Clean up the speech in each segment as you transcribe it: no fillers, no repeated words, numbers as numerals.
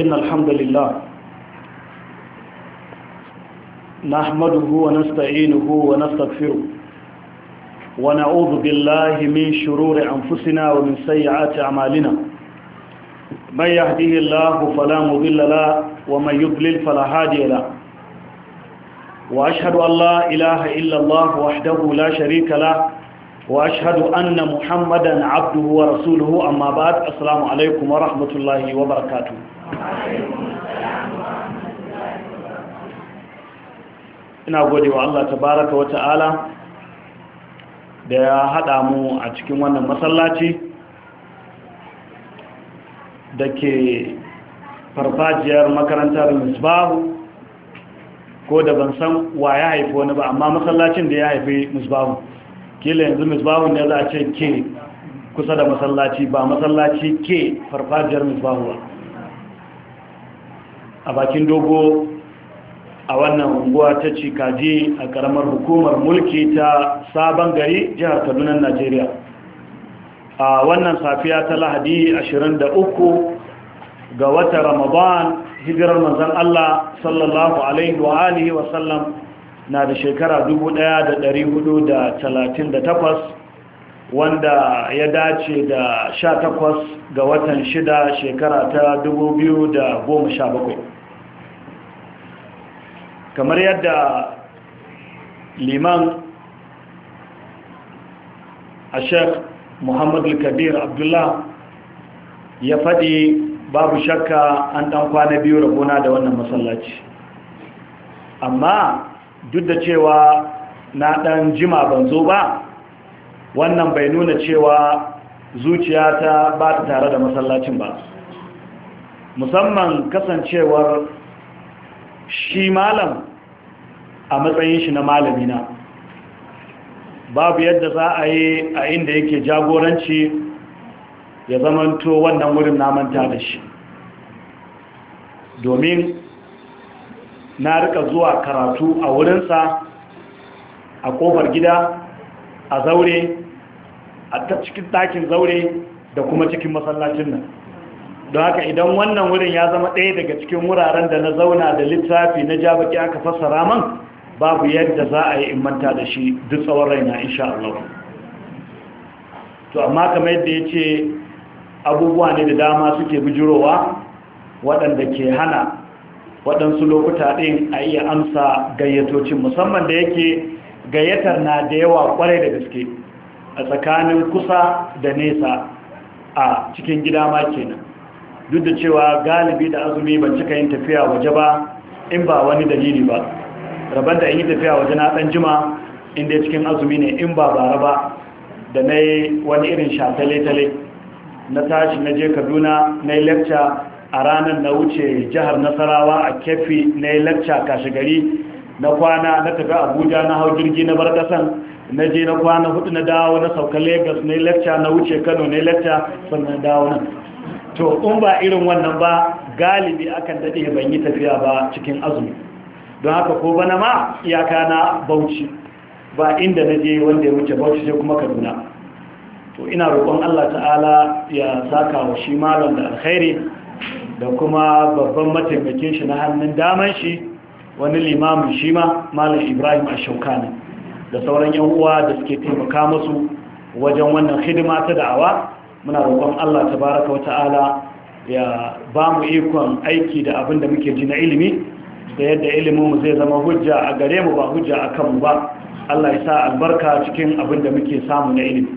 إن الحمد لله نحمده ونستعينه ونستغفره ونعوذ بالله من شرور أنفسنا ومن سيئات أعمالنا من يهده الله فلا مضل له ومن يضلل فلا هادي له وأشهد أن لا إله إلا الله وحده لا شريك له وأشهد أن محمدا عبده ورسوله أما بعد السلام عليكم ورحمة الله وبركاته. ina gode wa Allah tabaraka wa ta'ala da ya haɗa mu a cikin wannan masallaci da ke farfajiyar makarantar Misbahu, ko da ban san wa ya haifi wani ba, amma masallacin da ya haifi Misbahu, kila yanzu Misbahu ne za a ce ke kusa da masallaci, ba masallaci ke farfajiyar Misbahu ba, a bakin dogo a wannan unguwa ta Cikaji a karamar hukumar mulki ta Sabon Gari, jihar Kaduna, Najeriya. A wannan safiya ta Lahadi 23 ga watan Ramadan, hijirar manzon Allah sallallahu alaihi wa alihi wa sallam na da shekara 1438, wanda ya dace da 18 ga watan 6 shekara ta 2017. kamar yadda liman a Sheikh Muhammad al-Kabir Abdullah ya faɗi, babu shakka an ɗan kwana biyu rabona da wannan masallaci, amma duk da cewa na ɗan jima ban zo ba, wannan bai nuna cewa zuciyata ba ta tare da masallacin ba, musamman kasancewar shi malam a matsayin shi na malamina. Babu yadda za a yi a inda yake jagoranci ya zamanto wannan wurin na manta da shi, domin na rika zuwa karatu a wurinsa a kofar gida, a zaure, a cikin ɗakin zaure da kuma cikin masallacin nan. Don haka idan wannan wurin ya zama ɗaya daga cikin wuraren da na zauna da littafi na ja baki aka fassara man, babu yadda za a yi in manta da shi duk tsawon raina insha Allah. To amma kamar yadda ya ce, abubuwa ne da dama suke bijirowa waɗanda ke hana waɗansu lokuta ɗin a iya amsa gayyatocin, musamman da yake gayyatar na da yawa ƙwarai da gaske a tsakanin kusa da nesa a cikin gida ma kenan. Duk da cewa galibi da azumi ban cika yin tafiya waje ba in ba wani dalili ba, rabar da in yi tafiya waje na ɗan jima inda cikin azumi ne, in ba bara ba da na yi wani irin shatale-tale na tashi na je Kaduna na yi lecture, a ranar na wuce jihar Nasarawa a Keffi na yi lecture kashe gari, na kwana na tafi Abuja na hau jirgi na bar ƙasan, na je na kwana hudu na dawo na sauka Lagos na yi lecture, na wuce Kano na yi lecture, sannan dawo nan. To in ba irin wannan ba, galibi akan daɗe ban yi tafiya ba cikin azumi. Don haka ko bana ma iyaka na Bauchi, ba inda na je wanda ya wuce Bauchi sai kuma Kaduna. To ina roƙon Allah ta'ala ya saka wa shi malam da alkhairi, da kuma babban mataimakin shi na hannun daman shi, wani limamin shi ma malam Ibrahim Ash-Shawkani, da sauran yan uwa da suke taimaka musu wajen wannan hidima ta da'awa. Muna roƙon Allah tabaraka wata'ala ya ba mu ikon aiki da abin da muke ji na ilimi, da yadda iliminmu zai zama hujja a gare mu ba hujja a kanmu ba. Allah ya sa albarka cikin abin da muke samu na ilimi.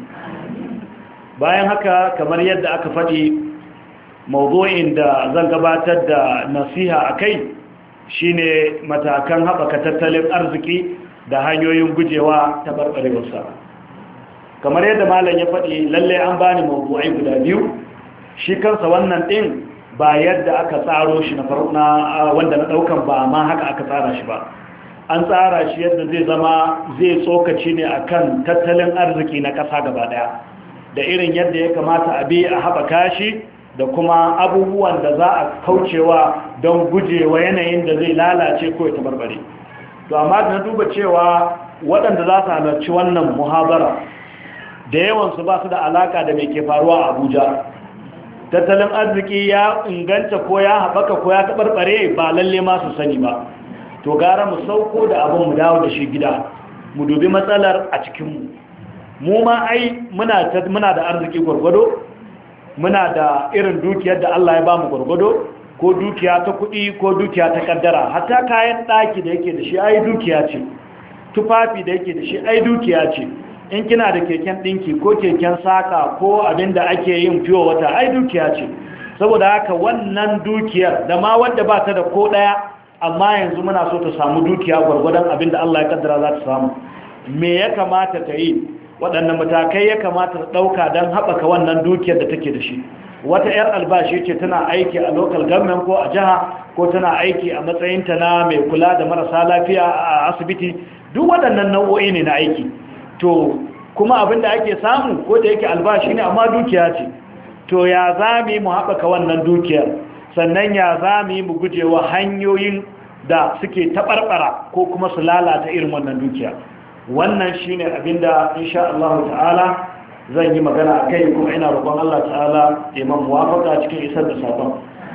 Bayan haka, kamar yadda aka faɗi, mawdu'in da zan gabatar da nasiha a kai shine matakan haɓaka tattalin arziki da hanyoyin gujewa taɓarɓarewarsa. Kamar yadda malam ya faɗi, lalle an bani mawdu'ai guda biyu. Shi kansa wannan ɗin ba yadda aka tsaro shi na wanda na ɗaukan ba ma haka aka tsara shi ba. An tsara shi yadda zai zama zai tsokaci ne akan tattalin arziki na ƙasa gaba ɗaya, da irin yadda ya kamata a bi a haɓaka shi, da kuma abubuwan da za a kaucewa don gujewa yanayin da zai lalace ko ya tabarbare. To amma da na duba cewa waɗanda za su halarci wannan muhabara da yawansu ba su da alaka da mai ke faruwa a Abuja, tattalin arziki ya inganta ko ya haɓaka ko ya taɓarɓare ba lalle ma su sani ba. To gara mu sauko da abin mu dawo da shi gida, mu dubi matsalar a cikinmu. Mu ma ai muna da arziki gwargwado, muna da irin dukiyar da Allah ya ba mu gwargwado, ko dukiya ta kuɗi ko dukiya ta kaddara. Hatta kayan ɗaki da yake da shi ai dukiya ce, tufafi da yake da shi ai dukiya ce. In kina da keken ɗinki ko keken saka ko abin da ake yin fiye wata ai dukiya ce. Saboda haka wannan dukiyar da ma wanda ba ta da ko ɗaya, amma yanzu muna so ta samu dukiya gwargwadon abin da Allah ya kaddara za ta samu. Me ya kamata ta yi? Waɗannan matakai ya kamata ta ɗauka don haɓaka wannan dukiyar da take da shi. Wata 'yar albashi ce tana aiki a local government ko a jiha, ko tana aiki a matsayinta na mai kula da marasa lafiya a asibiti. Duk waɗannan nau'o'i ne na aiki. To kuma abin da ake samu ko da yake albashi ne amma dukiya ce. To ya za mu haɓaka wannan dukiyar, sannan ya za mu gujewa hanyoyin da suke taɓarɓara ko kuma su lalata irin wannan dukiya. Wannan shi ne abin da insha Allah ta'ala zan yi magana a kai, kuma ina roƙon Allah ta'ala ya man muwafaka cikin isar da sabon.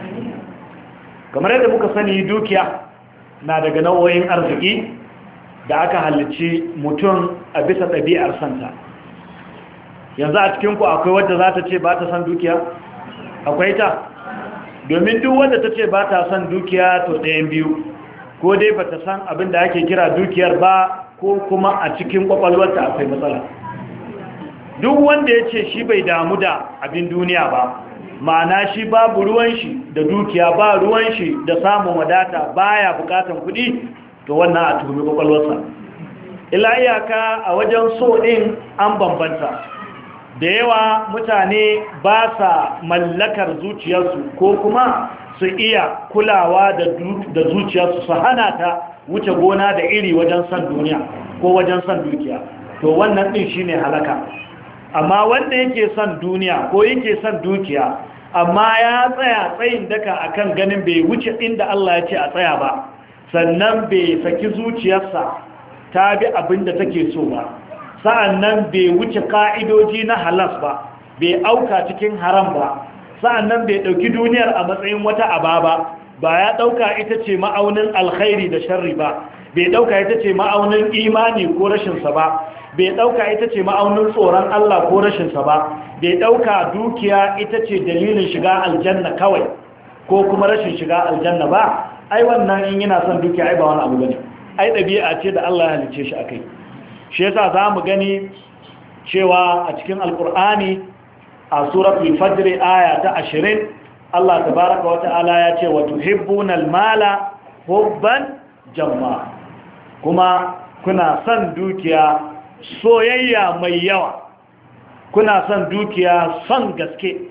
Kamar yadda muka sani, dukiya na daga nau'o'in arziki da aka halicci mutum a bisa ɗabi'ar santa. Yanzu a cikinku akwai wadda za ta ce ba ta san dukiya? Akwai ta? Domin duk wadda ta ce ba ta san dukiya to ɗayan biyu, ko dai ba ta san abin da ake kira dukiyar ba, ko kuma a cikin ƙwaƙwalwarta akwai matsala. Duk wanda ya ce shi bai damu da abin duniya ba, ma'ana shi babu ruwan shi da dukiya, ba ruwan shi da samun wadata, baya bukatan kuɗi, to wannan a tuhumi kwakwalwarsa. Ila iyaka a wajen so ɗin an bambanta. Da yawa mutane ba sa mallakar zuciyarsu ko kuma su iya kulawa da zuciyarsu, su hana ta wuce gona da iri wajen san duniya ko wajen san dukiya. To wannan ɗin shine halaka. Amma wanda yake son duniya ko yake son dukiya, amma ya tsaya tsayin daka akan ganin bai wuce inda Allah ya ce a tsaya ba, sannan bai saki zuciyarsa ta bi abin da take so ba, sa'annan bai wuce ka'idoji na halas ba, bai auka cikin haram ba, sa'annan bai ɗauki duniyar a matsayin wata aba ba ya ɗauka ita ce ma'aunin alkhairi da sharri ba, bai ɗauka ita ce ma'aunin imani ko rashinsa ba, bai ɗauka ita ce ma'aunin tsoron Allah ko rashinsa ba, bai ɗauka dukiya ita ce dalilin shiga aljanna kawai ko kuma rashin shiga aljanna ba. Ai wannan in yana son dukiya ai ba wani abu bane, ai ɗabi'a ce da Allah ya halice shi akai. Shi yasa za mu gani cewa a cikin alkur'ani a suratul fajr aya ta 20 Allah tabaraka wa ta'ala ya ce wa tuhibbuna al-mala hubban jamma, kuma kuna son dukiya soyayya mai yawa, kuna son dukiya son gaske.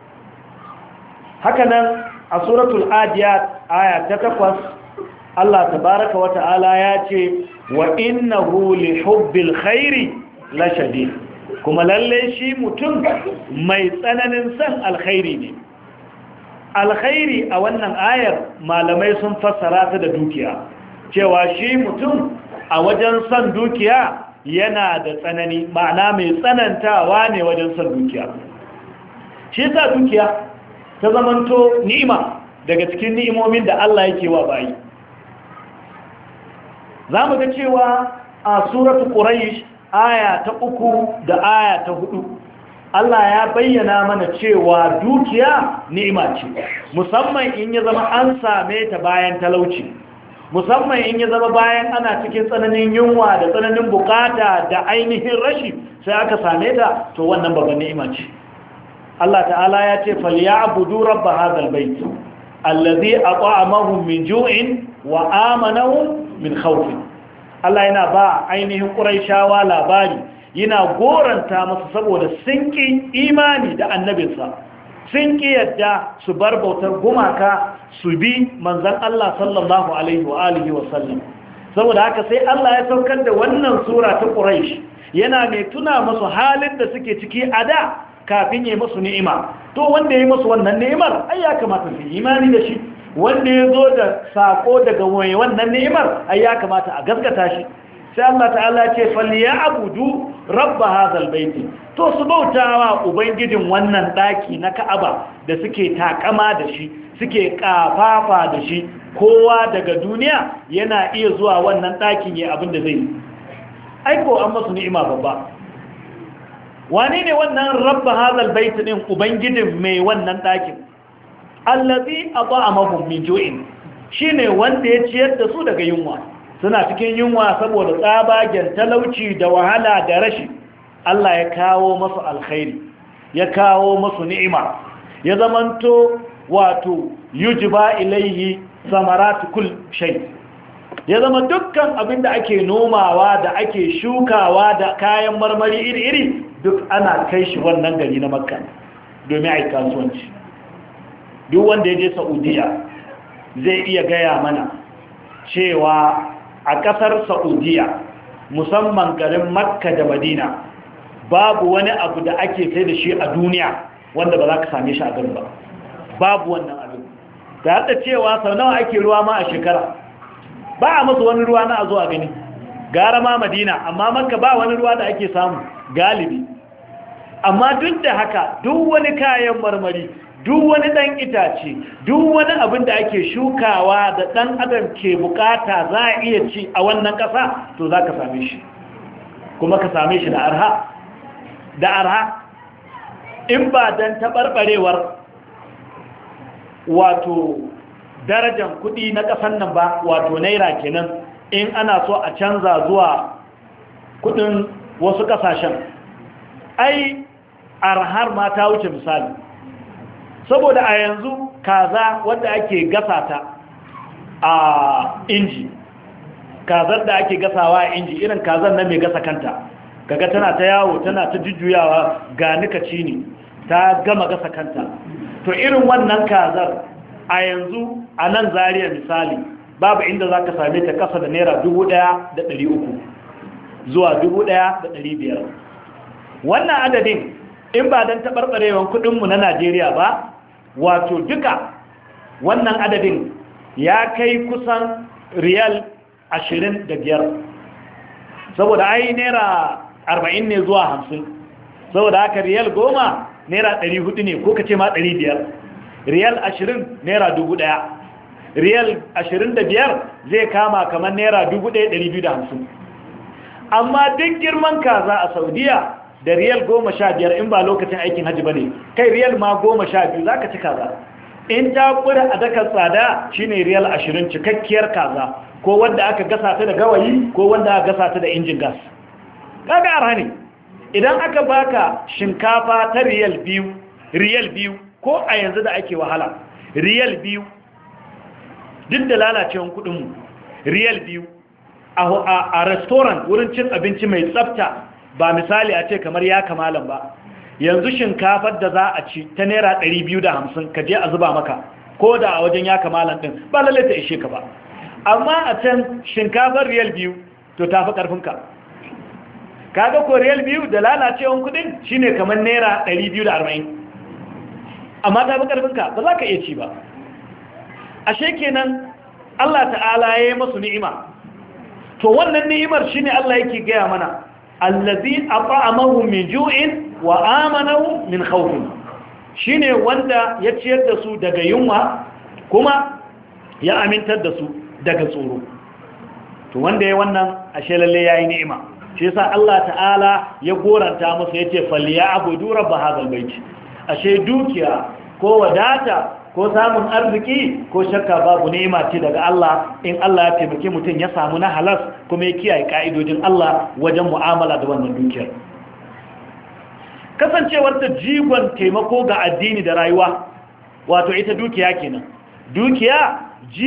Hakanan a suratul adiyat aya ta 8 Allah tabaraka wa ta'ala ya ce wa innahu li hubbil khairi la shadid, kuma lalle shi mutum mai tsananin son alkhairi ne. Alkhairi a wannan ayar malamai sun fassara ta da dukiya, cewa shi mutum a wajen son dukiya yana da tsanani, ma'ana mai tsanantawa ne wajen son dukiya. Shi sa dukiya ta zamanto ni'ima daga cikin ni'imomin da Allah yake wa bayi. Za mu ga cewa a suratu Quraysh aya ta 3 da aya ta 4 Allah ya bayyana mana cewa dukiya ni'ima ce, musamman in ya zama an same ta bayan talauci, musamman in ya zama bayan ana cikin tsananin yunwa da tsananin bukata da ainihin rashi sai aka same ta, to wannan babban ni'ima ce. Allah ta'ala ya ce falyabudu rabb hadhal bait allazi at'amahum min ju'in wa amanahum min khawf. Allah yana ba ainihin Qurayshawa labari, yana goranta masu saboda sun ƙi imani da annabinsa, sun ƙi yadda su bar bautar gumaka su bi manzan Allah sallallahu alaihi wa alihi wa sallam. Saboda haka sai Allah ya saukar da wannan sura ta Quraysh, yana mai tuna masu halin da suke ciki a da kafin ya masu ni'ima. To wanda ya masu wannan ni'imar ai ya kamata su imani da shi, wanda ya zo da sako daga wannan ni'imar ai ya kamata a gaskata shi. sai Allah ta'ala ce falyabudu rabb hadhal baiti, to su bautawa ubangijin wannan daki na Ka'aba da suke takama da shi, suke kafafa da shi, kowa daga duniya yana iya zuwa wannan dakin ya abin da zai yi. Aiko an masu ni'ima babba. Wane ne wannan rabb hadhal baiti din, ubangijin mai wannan dakin? Allazi at'amahum min ju'in, shine wanda ya ciyar da su daga yunwa. Suna cikin yunwa saboda tsabagen talauci da wahala da rashi. Allah ya kawo masu alkhairi, ya kawo masu ni'ima, ya zamanto wato yujba ilaihi samaratu kull shay. Ya zama dukkan abin da ake nomawa da ake shukawa da kayan marmari iri-iri duk ana kai shi wannan gari na Makka domin a yi kasuwanci. Duk wanda ya je Saudiya zai iya gaya mana cewa a ƙasar Saudiya, musamman garin Makka da Madina, babu wani abu da ake sai da shi a duniya wanda ba za ka same shi a garin ba. Babu wannan abin. Da haɗa cewa sau nawa ake ruwa ma a shekara, ba a masu wani ruwa na a zo a gani. Gara ma Madina, amma Makka ba wani ruwa da ake samu galibi. Amma duk da haka, duk wani kayan marmari, duk wani ɗan itace, duk wani abin da ake shukawa da ɗan adam ke bukata za a iya ci a wannan ƙasa, to za ka same shi. Kuma ka same shi da arha. Da arha, in ba don taɓarɓarewar wato darajar kuɗi na ƙasan nan ba, wato naira kenan, in ana so a canza zuwa kuɗin wasu ƙasashen. Ai, arhar ma ta wuce misali. Saboda a yanzu kaza wadda ake gasa ta a inji, kazar da ake gasawa a inji, irin kazar na mai gasa kanta, kaga tana ta yawo tana ta jujjuyawa ga nikaci ne, ta gama gasa kanta. To irin wannan kazar a yanzu a nan Zariya misali babu inda za ka same ta kasa da naira 1,300 zuwa 1,500. Wannan adadin in ba don taɓarɓarewan kuɗinmu na Najeriya ba, wato duka wannan adadin ya kai kusan riyal 25, saboda ai naira 40 ne zuwa 50, saboda haka riyal 10 naira 400 ne, ko kace ma 500. Riyal 20 naira 1000, riyal 25 zai kama kamar naira 1250. Amma duk girman kaza a Saudiya da riyal 15 in ba lokacin aikin hajji ba ne, kai riyal ma 12 za ka ci kaza. In ta kura a dakar tsada shine riyal 20 cikakkiyar kaza, ko wanda aka gasa ta da gawayi ko wanda aka gasa ta da injin gas. Kaga arha ne. Idan aka baka shinkafa ta riyal 2 ko a yanzu da ake wahala, riyal 2 duk da lalacewan kudinmu, riyal 2 a restaurant wurin cin abinci mai tsafta, ba misali a ce kamar ya kamalan ba. Yanzu shinkafar da za a ci ta naira 250 ka je a zuba maka, ko da a wajen ya kamalan din ba lalle ta ishe ka ba. Amma a can shinkafar riyal 2 to tafi karfinka. Kaga ko riyal 2 da lalacewan kudin shine kamar naira 240, amma tafi karfinka ba za ka iya ci ba. Ashe kenan Allah ta'ala ya yi masu ni'ima. To wannan ni'imar shine Allah yake gaya mana, allazi at'amahum min ju'in wa amanahum min khawfin, shine wanda ya ciyar da su daga yunwa kuma ya amintar da su daga tsoro. To wanda yayi wannan ashe lalle yayi ni'ima. Shi yasa Allah ta'ala ya goranta musu yace falyabudu rabb hadal bait. Ashe dukiya ko wadata ko samun arziki ko shakka babu ni'ima ce daga Allah, in Allah ya taimake mutum ya samu na halas kuma ya kiyaye ka'idojin Allah wajen mu'amala da wannan dukiyar. Kasancewar ta jigon taimako ga addini da rayuwa, wato ita dukiya kenan. Dukiya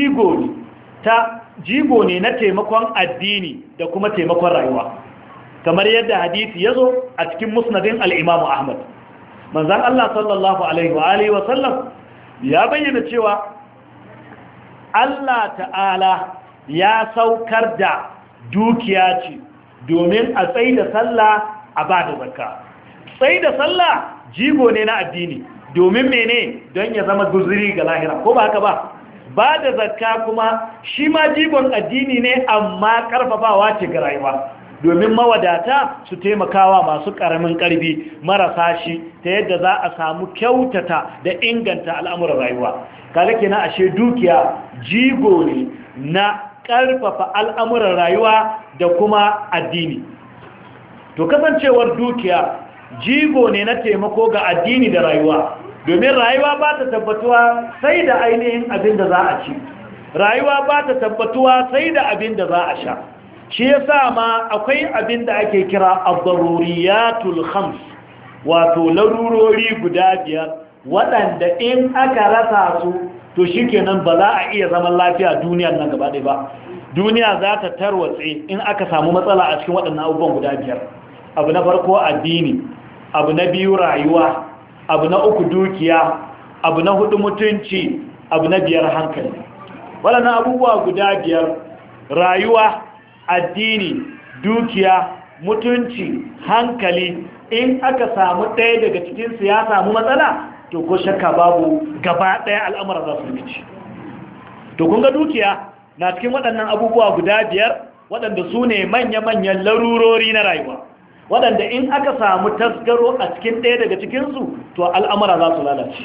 jigo ne na taimakon addini da kuma taimakon rayuwa, kamar yadda hadisi yazo a cikin musnadin al-Imam Ahmad. Manzon Allah sallallahu alaihi wa alihi wa sallam ya bayyana cewa Allah ta'ala ya saukar da dukiya ce domin a tsaye da sallah a ba da zakka. Tsaye da sallah jigo ne na addini, domin mene? Don ya zama guzuri ga lahira, ko ba haka ba? ba da zakka kuma shi ma jigon addini ne amma karfafawa ce ga rayuwa domin mawadata su taimakawa masu karamin karfi marasa shi ta yadda za a samu kyautata da inganta al'amuran rayuwa kaga kenan ashe dukiya jigo ne na karfafa al'amuran rayuwa da kuma addini to kasancewar dukiya jigo ne na taimako ga addini da rayuwa domin rayuwa ba ta tabbatuwa sai da ainihin abin da za a ci rayuwa ba ta tabbatuwa sai da abin da za a sha shi yasa ma akwai abin da ake kira ad-daruriyatul khams wato larurori guda biyar waɗanda in aka rasa su to shikenan ba za a iya zaman lafiya duniyar nan gaba ɗaya ba duniya za ta tarwatse in aka samu matsala a cikin waɗannan abubuwan guda biyar abu na farko addini abu na biyu rayuwa abu na uku dukiya abu na hudu mutunci abu na biyar hankali waɗannan abubuwa guda biyar rayuwa addini dukiya mutunci hankali in aka samu ɗaya daga cikinsu ya samu matsala to ko shakka babu gaba ɗaya al'amura za su rikici to kun ga dukiya na cikin waɗannan abubuwa guda biyar waɗanda su ne manya-manyan larurori na rayuwa waɗanda in aka samu tasgaro a cikin ɗaya daga cikinsu to al'amura za su lalace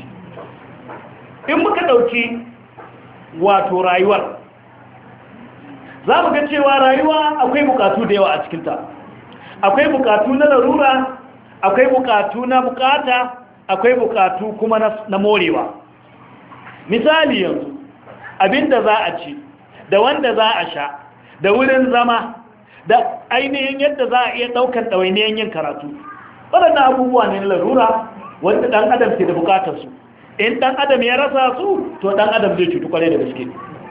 in muka ɗauki wato rayuwar za mu ga cewa rayuwa akwai bukatu da yawa a cikinta akwai bukatu na larura akwai bukatu na bukata akwai bukatu kuma na morewa misali yanzu abinda za a ci da wanda za a sha da wurin zama da ainihin yadda za a iya ɗaukar ɗawainiyar yin karatu waɗannan abubuwa ne na larura wanda ɗan adam ke da bukatarsu in ɗan adam ya rasa su to ɗan adam zai cutu kwarai da gaske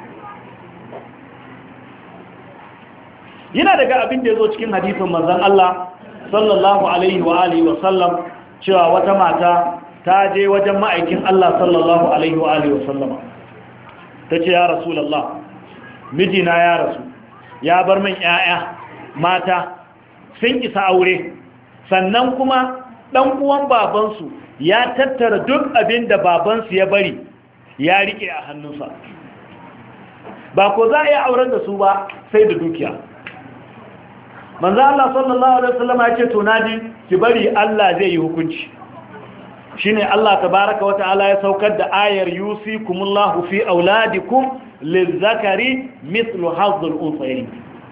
yana daga abin da ya zo cikin hadisin manzon Allah sallallahu alaihi wa alihi wa sallam cewa wata mata ta je wajen ma'aikin Allah sallallahu alaihi wa alihi wa sallama ta ce ya rasulullah mijina ya rasu ya bar min ƴaƴa mata sun isa aure sannan kuma dan uwan babansu ya tattara duk abin da babansu ya bari ya rike a hannunsa ba ko za a yi auren da su ba sai da dukiya manzo Allah sallallahu alaihi wasallam ya ce to naji ki bari Allah zai yi hukunci shine Allah tabaaraka wa ta'ala ya saukar da ayar yusikumullahu fi auladikum lizakari mithlu hazzul unsayayn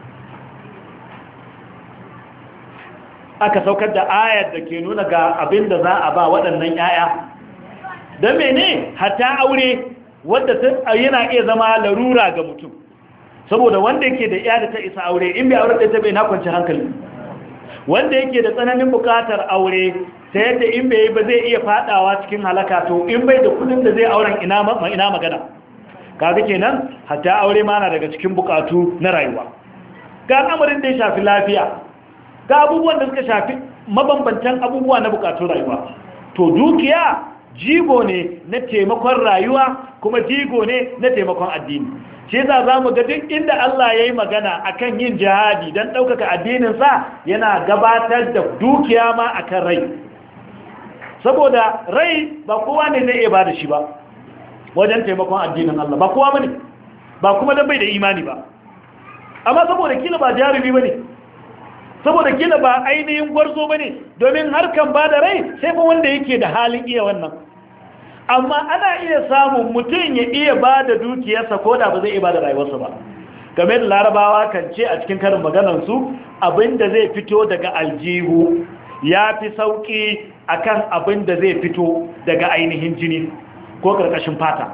aka saukar da ayar da ke nuna ga abinda za a ba waɗannan yaya dan mene hatta aure wanda yana iya zama larura ga mutum saboda wanda yake da iya da ta isa aure in bai aure da ta bai na kwanci hankali wanda yake da tsananin bukatar aure ta yadda in bai ba zai iya fadawa cikin halaka to in bai da kudin da zai auren ina magana kaga kenan hatta aure ma na daga cikin bukatu na rayuwa ga al'amarin da ya shafi lafiya ga abubuwan da suka shafi mabambantan abubuwa na bukatun rayuwa to dukiya jigo ne na taimakon rayuwa kuma jigo ne na taimakon addini shi yasa zamu ga duk inda Allah yayi magana akan yin jihadi dan daukaka addinin sa yana gabatar da dukiya ma akan rai saboda rai ba kowa ne zai iya bada shi ba wajen taimakon addinin Allah ba kowa bane ba kuma dan bai da imani ba amma saboda kila ba jarumi bane saboda kila ba ainihin gwarzo bane domin harkan bada rai sai fa wanda yake da halin iya wannan amma ana iya samun mutum ya iya ba da dukiyarsa ko da ba zai iya ba da rayuwarsa ba game da larabawa kan ce a cikin karin maganarsu abinda zai fito daga aljihu ya fi sauƙi akan abinda zai fito daga ainihin jini ko ƙarƙashin fata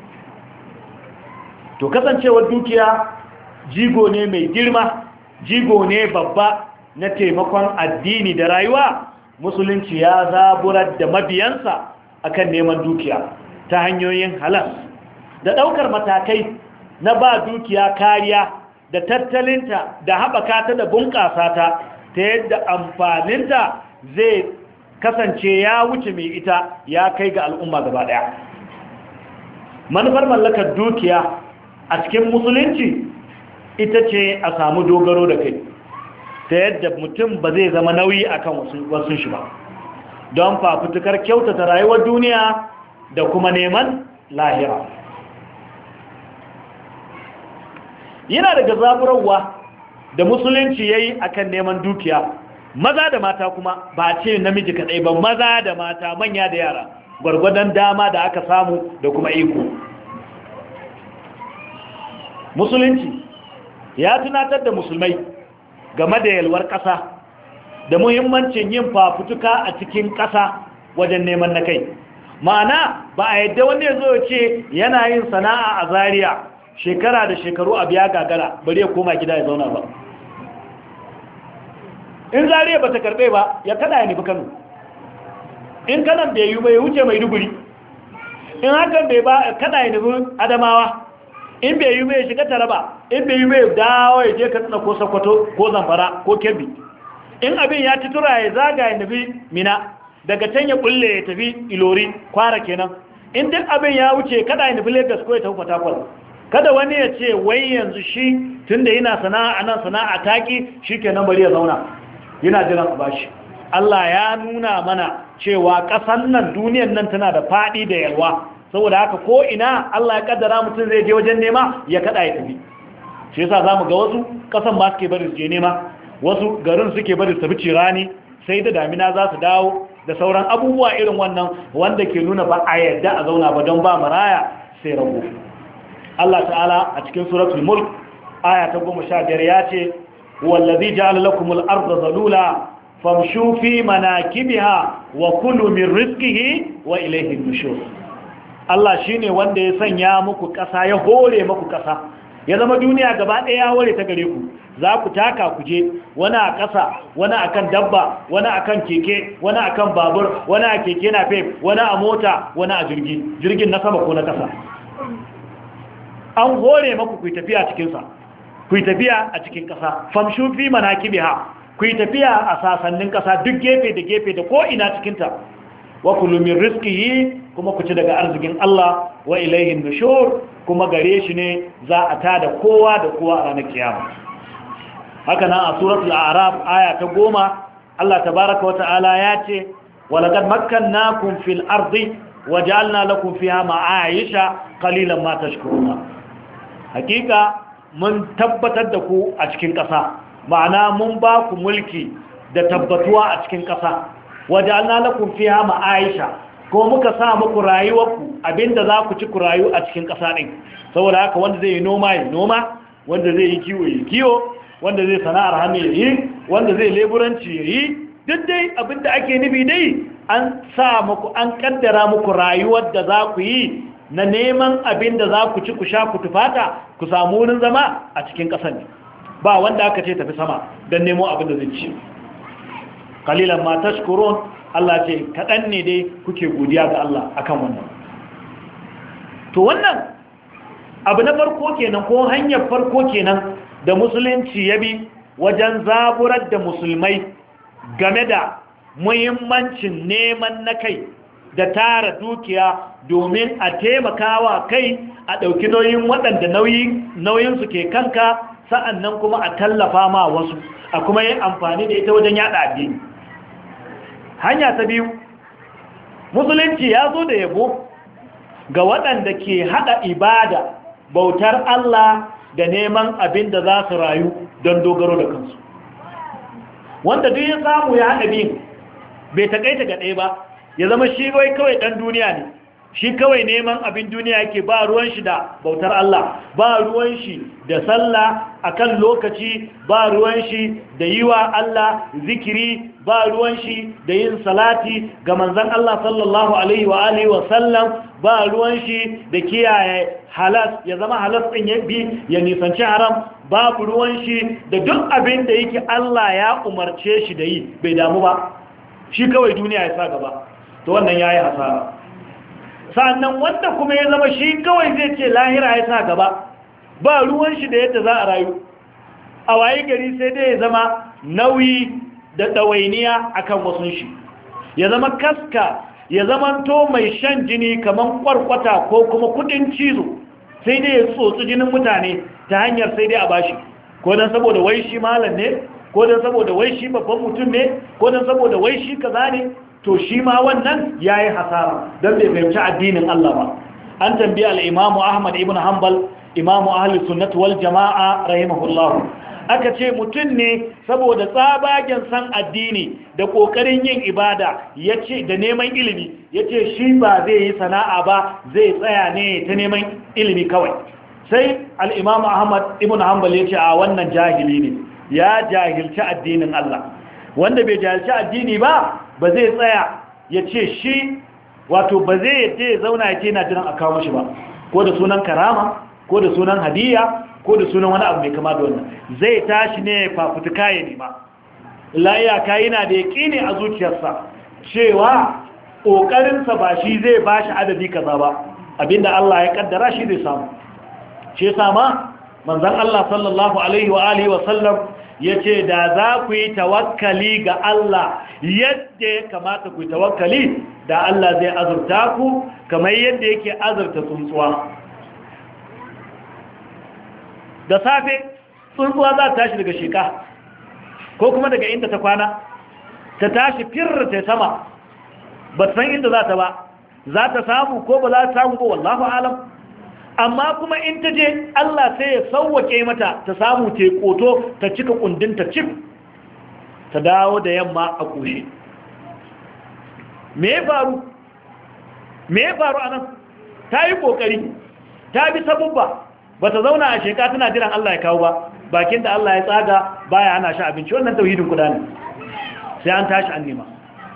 to kasancewar dukiya jigo ne mai girma jigo ne babba na taimakon addini da rayuwa musulunci ya zaburar da mabiyansa akan neman dukiya ta hanyoyin halal da ɗaukar matakai na ba dukiya kariya da tattalinta da haɓaka ta da bunƙasa ta ta yadda amfaninta zai kasance ya wuce mai ita ya kai ga al'umma gaba ɗaya manufar mallakar dukiya a cikin musulunci ita ce a samu dogaro da kai ta yadda mutum ba zai zama nauyi akan wasu shi ba don fafutukar kyautata rayuwar duniya da kuma neman lahira yana daga zaburarwa da musulunci yayi akan neman dukiya, maza da mata kuma ba ce namiji kadai ba, maza da mata, manya da yara, gwargwadon dama da aka samu da kuma iko. Musulunci ya tunatar da musulmai game da yalwar ƙasa da muhimmancin yin fafutuka a cikin ƙasa wajen neman na kai. Ma'ana ba a yadda wani ya zo ce yana yin sana'a a Zariya shekara da shekaru a biya gagara bari ya koma gida ya zauna ba. In Zariya ba ta karɓe ba ya kada ya nufi Kano, in kanan bai yi bai wuce Maiduguri, in hakan bai ba kada ya nufi Adamawa, in bai yi bai shiga Taraba, in bai yi bai dawo ya je Katsina ko Sokoto ko Zamfara ko Kebbi. In abin ya ci tura ya zaga ya nufi Mina, daga can ya kulle ya tafi Ilori, Kwara kenan. In duk abin ya wuce kada ya nufi Lagos ko ya tafi Port Harcourt. Kada wani ya ce wai yanzu shi tunda yana sana'a nan sana'a taki shikenan bari ya zauna yana jiran a bashi. Allah ya nuna mana cewa ƙasan nan duniyar nan tana da faɗi da yalwa, saboda haka ko ina Allah ya kaddara mutum zai je wajen nema ya kada ya tafi. Shi yasa zamu ga wasu ƙasan ba suke bari su je nema, wasu garin suke bari su tafi cirani sai da damina za su dawo da sauran abubuwa irin wannan wanda ke nuna ba a yadda a zauna ba don ba maraya sai rago. Allah ta'ala a cikin suratul mulk aya ta 15 ya ce wallazi ja'ala lakumul arda zalula famshu fi manakibiha wa kulu min rizqihi wa ilayhi nushur. Allah shine wanda ya sanya muku ƙasa, ya hore muku ƙasa, ya zama duniya gaba ɗaya ya hore ta gare ku. Za ku taka ku je, wani a ƙasa, wani akan dabba, wani akan keke, wani akan babur, wani a keke napep, wani a mota, wani a jirgin na sama ko na ƙasa. An hore maku ku yi tafiya cikinsa, ku yi tafiya a cikin ƙasa, famshu fi manakibiha, ku yi tafiya a sasannin ƙasa duk gefe da gefe da ko ina cikinta. Wa kulu min rizqihi, kuma ku ci daga arzikin Allah, wa ilayhi nushur, kuma gare shi ne za a tada kowa da kowa a ranar kiyama. Haka nan a suratul a'raf aya ta 10 Allah tabaaraka wata'ala ya ce wa laqad makkannakum fil ardi wa ja'alna lakum fiha ma'aisha qalilan ma tashkuruna. Hakika mun tabbatar da ku a cikin ƙasa, ma'ana mun ba ku mulki da tabbatuwa a cikin ƙasa. Wa ja'alna lakum fiha ma'aisha, ko muka sa muku rayuwarku abinda za ku ci ku rayu a cikin ƙasa din. Saboda haka wanda zai yi noma ya noma, wanda zai yi kiwo ya kiwo, wanda zai sana'ar hannu ya yi, wanda zai leburanci ya yi, duk dai abinda ake nufi dai an sa muku, an kaddara muku rayuwar da za ku yi na neman abinda za ku ci ku sha ku tufata ku samu wurin zama a cikin ƙasar ne. Ba wanda aka ce tafi sama don nemo abinda zai ci. Kalilan ma tashkurun, Allah ce kaɗan ne dai kuke godiya ga Allah akan wannan. To wannan abu na farko kenan, ko hanyar farko kenan da musulunci ya bi wajen zaburar da musulmai game da muhimmancin neman na kai da tara dukiya domin a taimakawa kai a ɗauki nauyin waɗanda nauyinsu ke kanka, sa'annan kuma a tallafa ma wasu, a kuma yin amfani da ita wajen yaɗa addini. Hanya ta biyu, musulunci ya zo da yabo ga waɗanda ke haɗa ibada, bautar Allah da neman abin da za su rayu don dogaro da kansu. Wanda duk ya samu ya haɗa biyun, bai taƙaita ga ɗaya ba, ya zama shi kawai ɗan duniya ne, shi kawai neman abin duniya yake, ba ruwan shi da bautar Allah, ba ruwan shi da sallah akan lokaci, ba ruwan shi da yi wa Allah zikiri, ba ruwan shi da yin salati ga manzon Allah sallallahu alaihi wa alihi wa sallam, ba ruwan shi da kiyaye halas, ya zama halas ɗin ya bi ya nisanci haram, babu ruwan shi da duk abin da yake Allah ya umarce shi da yi, bai damu ba, shi kawai duniya ya sa gaba. To wannan yayi hasara. Sannan wanda kuma ya zama shi kawai zai ce lahira ya sa gaba, ba ruwan shi da yadda za a rayu, a waye gari sai dai ya zama nauyi da ɗawainiya akan wasun shi, ya zama kaska, ya zama to mai shan jini kamar kwarkwata ko kuma kudin cizo, sai dai ya tsotsi jinin mutane ta hanyar sai dai a bashi, ko don saboda wai shi malam ne, ko don saboda wai shi babban mutum ne, ko don saboda wai shi kaza ne. To shi ma wannan ya yi hasara don bai fahimci addinin Allah ba. An tambayi al'imamu Ahmad ibn Hanbal imamu ahli sunnati wal jama'a rahimahullahu, aka ce mutum ne saboda tsabagen san addini da ƙoƙarin yin ibada yace da neman ilimi, yace shi ba zai yi sana'a ba, zai tsaya ne ta neman ilimi kawai. Sai al-imamu Ahmad ibn Hanbal yace a wannan jahili ne, ya jahilci addinin Allah. Wanda bai jahilci addini ba zai tsaya yace shi wato ba zai yadda ya zauna ya ce na jiran a kawo shi ba, ko da sunan karama ko da sunan hadiya ko da sunan wani abu mai kama da wannan. Zai tashi ne fafutuka ya nema. Layaka yana da yaƙini a zuciyarsa cewa ƙoƙarinsa ba shi zai ba shi adadi kaza ba, abinda Allah ya kaddara shi zai samu. Ce sama manzan Allah sallallahu alaihi wa alihi wa sallam ya ce da za ku yi tawakkali ga Allah yadda ya kamata ku yi tawakkali, da Allah zai azurta ku kamar yadda yake azurta tsuntsuwa. Da safe tsuntsuwa za ta tashi daga sheka ko kuma daga inda ta kwana, ta tashi firar ta sama, ba san inda za ta ba, za ta samu ko ba za ta samu ba, wallahu alam. Amma kuma in ta je Allah sai ya sauwake mata ta samu ta koto ta cika kundinta cif, ta dawo da yamma a kushe. Me ya faru a nan? Ta yi kokari, ta bi sabubba, ba ta zauna a sheka tana jiran Allah ya kawo ba, bakin da Allah ya tsaga baya hana shi abinci. Wannan tauhidin kuda ne, sai an tashi an nema.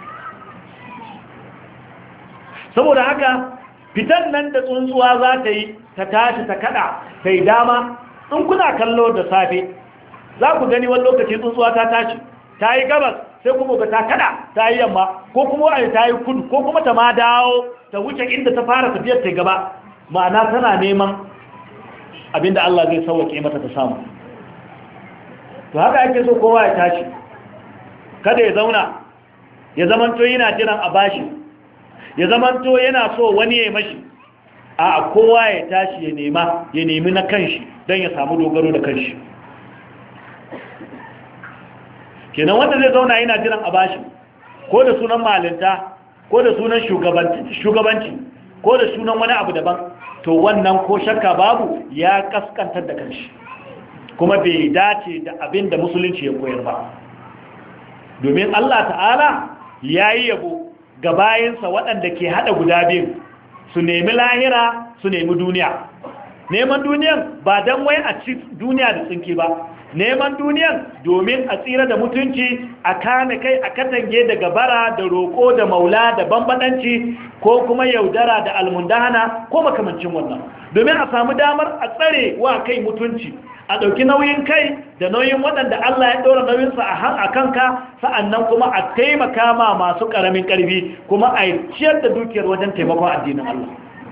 Saboda haka fitan nan da tsuntsuwa za ta yi, ta tashi ta kada ta yi dama. In kuna kallo da safe za ku gani wani lokaci tsuntsuwa ta tashi ta yi gabas, sai kuma ga ta kada ta yi yamma, ko kuma wani ta yi kudu, ko kuma ta ma dawo ta wuce inda ta fara tafiyar ta gaba. Ma'ana tana neman abinda Allah zai sauwake mata ta samu. To haka ake so kowa ya tashi, kada ya zauna ya zamanto yana jiran a bashi, ya zamanto yana so wani ya mashi. A kowa ya tashi ya nemi na kanshi don ya samu dogaro da kanshi. Kenan wanda zai zauna yana jiran a bashi, ko da sunan malinta, ko da sunan shugabanci, ko da sunan wani abu daban, to wannan ko shakka babu ya kaskantar da kanshi, kuma bai dace da abin da musulunci ya koyar ba. Domin Allah ta'ala ya yi yabo ga bayansa waɗanda ke haɗa guda biyu, su nemi lahira su nemi duniya. Neman duniyan ba don wai a ci duniya da tsinki ba, neman duniyan domin a tsira da mutunci, a kame kai, a katange daga bara da roƙo da maula da bambadanci ko kuma yaudara da almundahana ko makamancin wannan, domin a samu damar a tsare wa kai mutunci, a ɗauki nauyin kai da nauyin waɗanda Allah ya ɗora nauyinsa a kanka, sa'annan kuma a taimaka ma masu ƙaramin ƙarfi, kuma a ciyar da dukiyar wajen taimakon addinin Allah.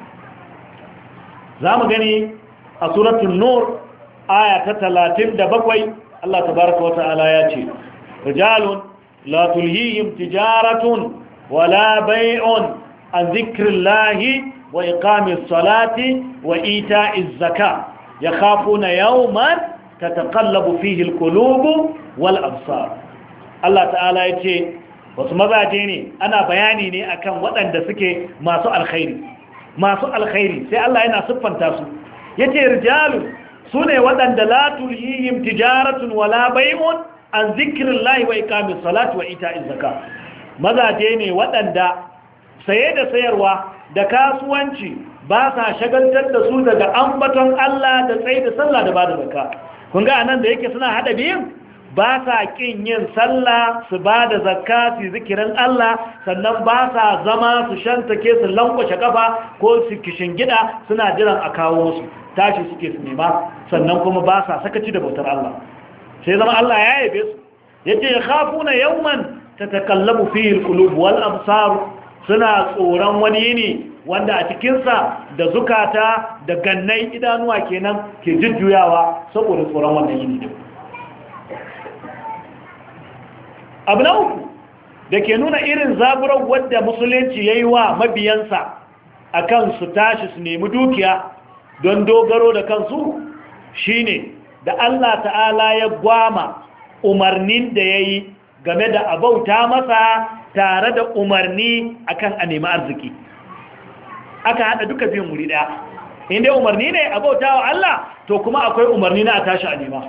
Za mu gani a suratun Nur aya ta 37, Allah tabaraka wa ta'ala ya ce, rijalun la tulhihim tijaratun wala bai'un an zikrillahi wa iqamis salati wa ita'iz zakah yakhafuna yawman tataqallabu fihi alqulubu wal absar. Allah ta'ala ya ce wasu mazaje ne, ana bayani ne akan waɗanda suke masu alkhairi sai Allah yana siffanta su, yace rijalun sune waɗanda la tulhihim tijaratun wala bai'un an zikrillahi wa iqamis salati wa ita'iz zakah. Mazaje ne waɗanda saye da sayarwa da kasuwanci ba sa shagaltar da su daga ambaton Allah da tsaye da sallah da bada zakka. Kun ga anan da yake suna hada biyun, ba sa kin yin sallah su bada zakka su zikirin Allah, sannan ba sa zama su shantake su lankwashe kafa ko su gida suna jiran a kawo musu, tashi suke su nema, sannan kuma ba sa sakaci da bautar Allah. Sai zama Allah ya yabe su, yace yakhafuna yawman tatakallabu fihi alqulub wal absar, suna tsoron wani yini wanda a cikinsa da zukata da gannai idanuwa kenan ke jujjuyawa saboda tsoron wannan yini. Abu na uku da ke nuna irin zaburar wadda musulunci ya yi wa mabiyansa a kan su tashi su nemi dukiya don dogaro da kansu shine da Allah ta'ala ya gwama umarnin da ya yi game da abauta masa tare da umarni akan a nemi arziki, aka haɗa duka biyun wuri ɗaya. inda umarni ne a bautawa Allah to kuma akwai umarni na a tashi a nema.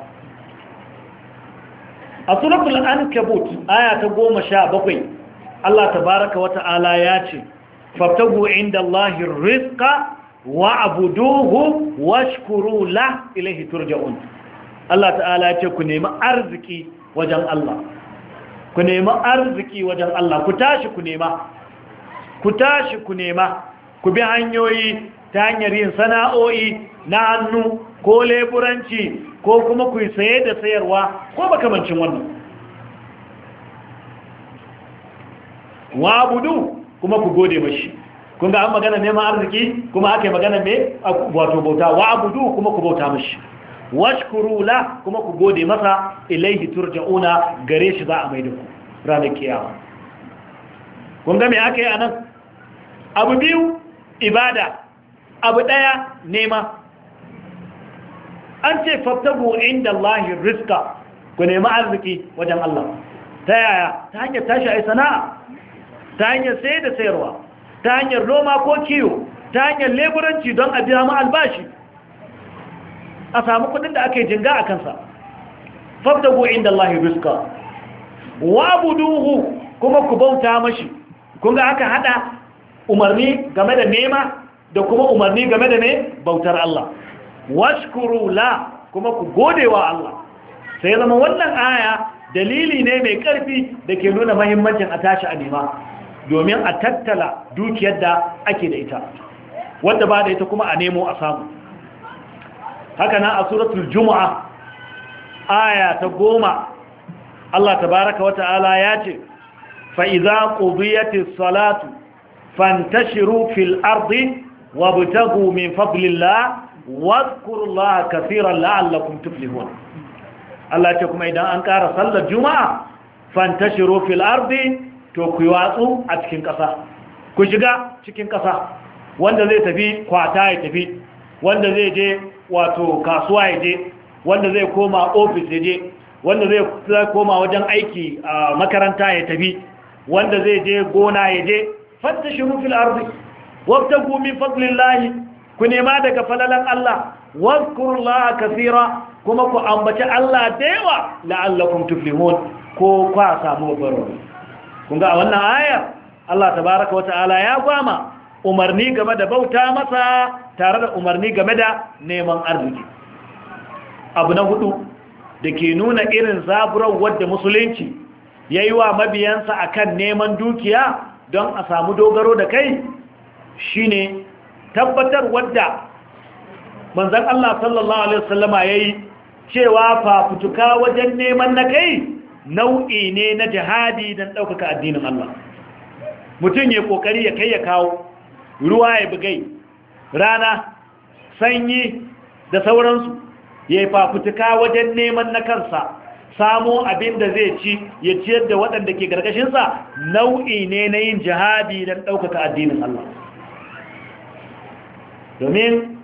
A suratul ankabut aya ta 17 Allah tabaraka wa ta'ala ya ce fabtagu inda Allahi rizqa wa'buduhu washkuru la ilayhi turja'un. Allah ta'ala ya ce ku nemi arziki wajen Allah, ku nemi arziki wajen Allah, ku tashi ku nema, ku tashi ku nema, ku bi hanyoyi ta hanyar yin sana'o'i na hannu ko leburanci ko kuma ku yi saye da sayarwa ko makamancin wannan. Wa'budu kuma ku gode mashi. Kun ga an magana neman arziki kuma aka yi magana me wato bauta. Wa'budu kuma ku bauta mashi. Washkuru la kuma ku gode masa, ilaihi turja'una, gare shi za a mai da ku ranar kiyama. Kun ga me aka yi anan? Abu biyu ibada, abu daya nema. An ce fabtagu inda Allahi rizqa, ku nemi arziki wajen Allah. Ta yaya? Ta hanyar tashi ai sana'a, ta hanyar sayar da sayarwa, ta hanyar noma ko kiwo, ta hanyar leburanci don a biya mu albashi, a samu kudin da aka yi jinga a kansa. Fabtagu inda Allahi rizqa wa'buduhu kuma ku bauta mashi. Kun ga aka hada umarni game da nema da kuma umarni game da ne bautar Allah. Washkuru la kuma ku godewa Allah. Sai zama wannan aya dalili ne mai karfi da ke nuna mahimmancin a tashi a nema, domin a tattala dukiyar da ake da ita, wanda ba da ita kuma a nemo a samu. Haka nan a suratul Jumu'a aya ta 10 Allah tabaraka wa ta'ala ya ce fa idza qudiyatis salatu fantashiru fil ardi wabtaghu min fadlillah wadhkurullaha katiran la'allakum tuflihun. Allah ce kuma idan an ƙara sallar Juma'a fantashiru fil ardi, to ku watsu a cikin ƙasa, ku shiga cikin ƙasa. Wanda zai tafi kwata ya tafi, wanda zai je wato kasuwa ya je, wanda zai koma ofis ya je, wanda zai koma wajen aiki a makaranta ya tafi, wanda zai je gona ya je. Fantashiru fil ardi wabtagu min fadlillahi, ku nema daga falalan Allah. Wadhkurullaha kaseera, kuma ku ambaci Allah da yawa, la'allakum tuflihun, ko kwa samu baro. Kun ga a wannan ayar Allah tabaraka wa ta'ala ya gwama umarni game da bauta masa tare da umarni game da neman arziki. Abu na hudu da ke nuna irin zaburar wadda musulunci ya yi wa mabiyansa akan neman dukiya don a samu dogaro da kai shine tabbatar wadda manzon Allah sallallahu alaihi wasallama yayi cewa fafutuka wajen neman na kai nau'i ne na jihadi don ɗaukaka addinin Allah. Mutum ya ƙoƙari ya kai ya kawo, ruwa ya bugai, rana, sanyi da sauransu, ya yi fafutuka wajen neman na kansa, samo abin da zai ci ya ciyar da waɗanda ke ƙarƙashinsa, nau'i ne na yin jihadi don ɗaukaka addinin Allah. Domin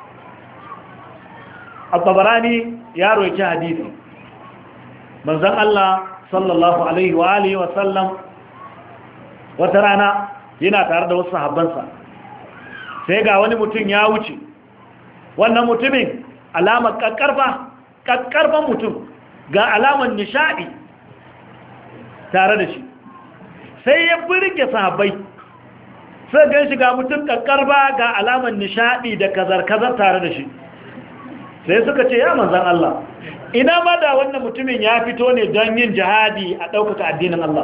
At-Tabarani ya roki hadisi, manzon Allah sallallahu alaihi wa alihi wa sallam wata rana yana tare da wasu sahabbansa, sai ga wani mutum ya wuce. Wannan mutumin alamar kakkarfan mutum, ga alamar nishadi tare da shi, sai ya burge sahabbai. Sai gan shi ga mutum kakkarfa ga alamar nishadi da kazar-kazar tare da shi. Sai suka ce, ya manzan Allah, ina ma da wannan mutumin ya fito ne don yin jihadi a ɗaukaka addinin Allah.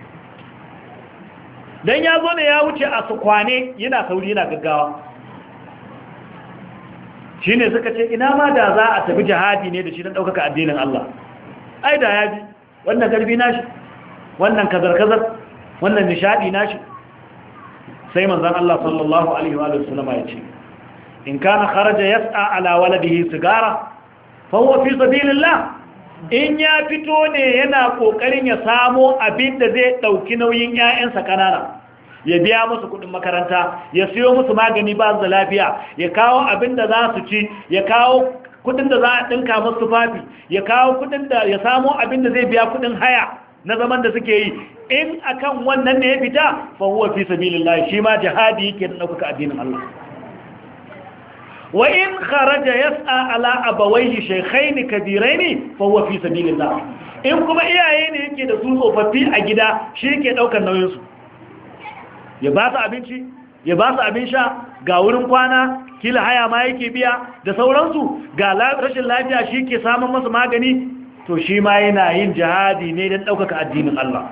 Don ya zo ne ya wuce a su kwane yana sauri yana gaggawa. Shi ne suka ce, ina ma da za a tafi jihadi ne da shi don ɗaukaka addinin Allah. Ai da ya bi, wannan garbi nashi, wannan kazar-kazar, wannan nishadi nashi. Sai manzan Allah sallallahu Alaihi wa sallama ya ce, in kana kharaja yas'a ala waladihi sigara fa huwa fi sabilillah. In ya fito ne yana kokarin ya samo abin da zai dauki nauyin ƴaƴansa kanana, ya biya musu kudin makaranta, ya siyo musu magani ba su da lafiya, ya kawo abin da za su ci, ya kawo kudin da za a dinka musu tufafi, ya kawo kudin da ya samo abin da zai biya kudin haya na zaman da suke yi. In akan wannan ne ya fita fa huwa fi sabilillah, shi ma jihadi yake da dauka addinin Allah. wa in kharaja yas'a ala abawayhi shaykhaini kabiraini fa huwa fi sabilillah in kuma iyaye ne yake da su tsofaffi a gida shi yake daukar nauyin su ya ba su abinci ya ba su abin sha ga wurin kwana kila haya ma yake biya da sauransu ga rashin lafiya shi ke samun masa magani to shi ma yana yin jihadi ne don ɗaukaka addinin Allah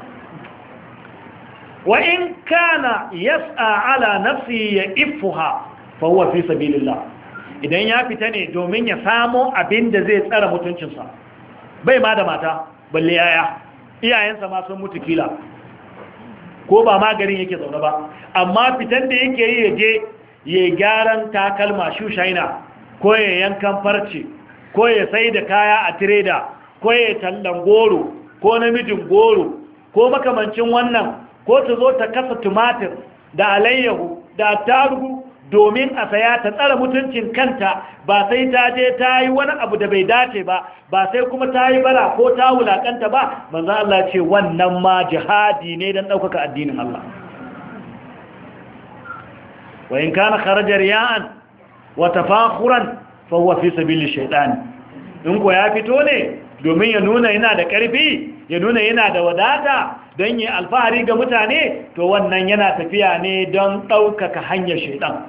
wa in kana yas'a ala nafsi ya ifuha fa huwa fi sabilillah idan ya fita ne domin ya samo abin da zai tsara mutuncinsa bai ma da mata balle iyayensa ma sun mutu kila ko ba maganin yake zaune ba amma fitan da yake yi ya je ya gyaran takalma shushaina ko ya yankan farce ko ya sai da kaya a tireda ko ya tallan goro ko namijin goro ko makamancin wannan ko ta zo ta kasa tumatir da alayyahu da tarugu domin a saya ta tsara mutuncin kanta ba sai ta je ta yi wani abu da bai dace ba ba sai kuma ta yi bara ko ta wulakanta ba manzo Allah ce wannan ma jihadi ne don ɗaukaka addinin Allah wa in kana kharaja riya'an wa tafakhuran fa huwa fi sabili shaytan in ko ya fito ne domin ya nuna yana da ƙarfi ya nuna yana da wadata don yi alfahari ga mutane to wannan yana tafiya ne don ɗaukaka hanyar shaytan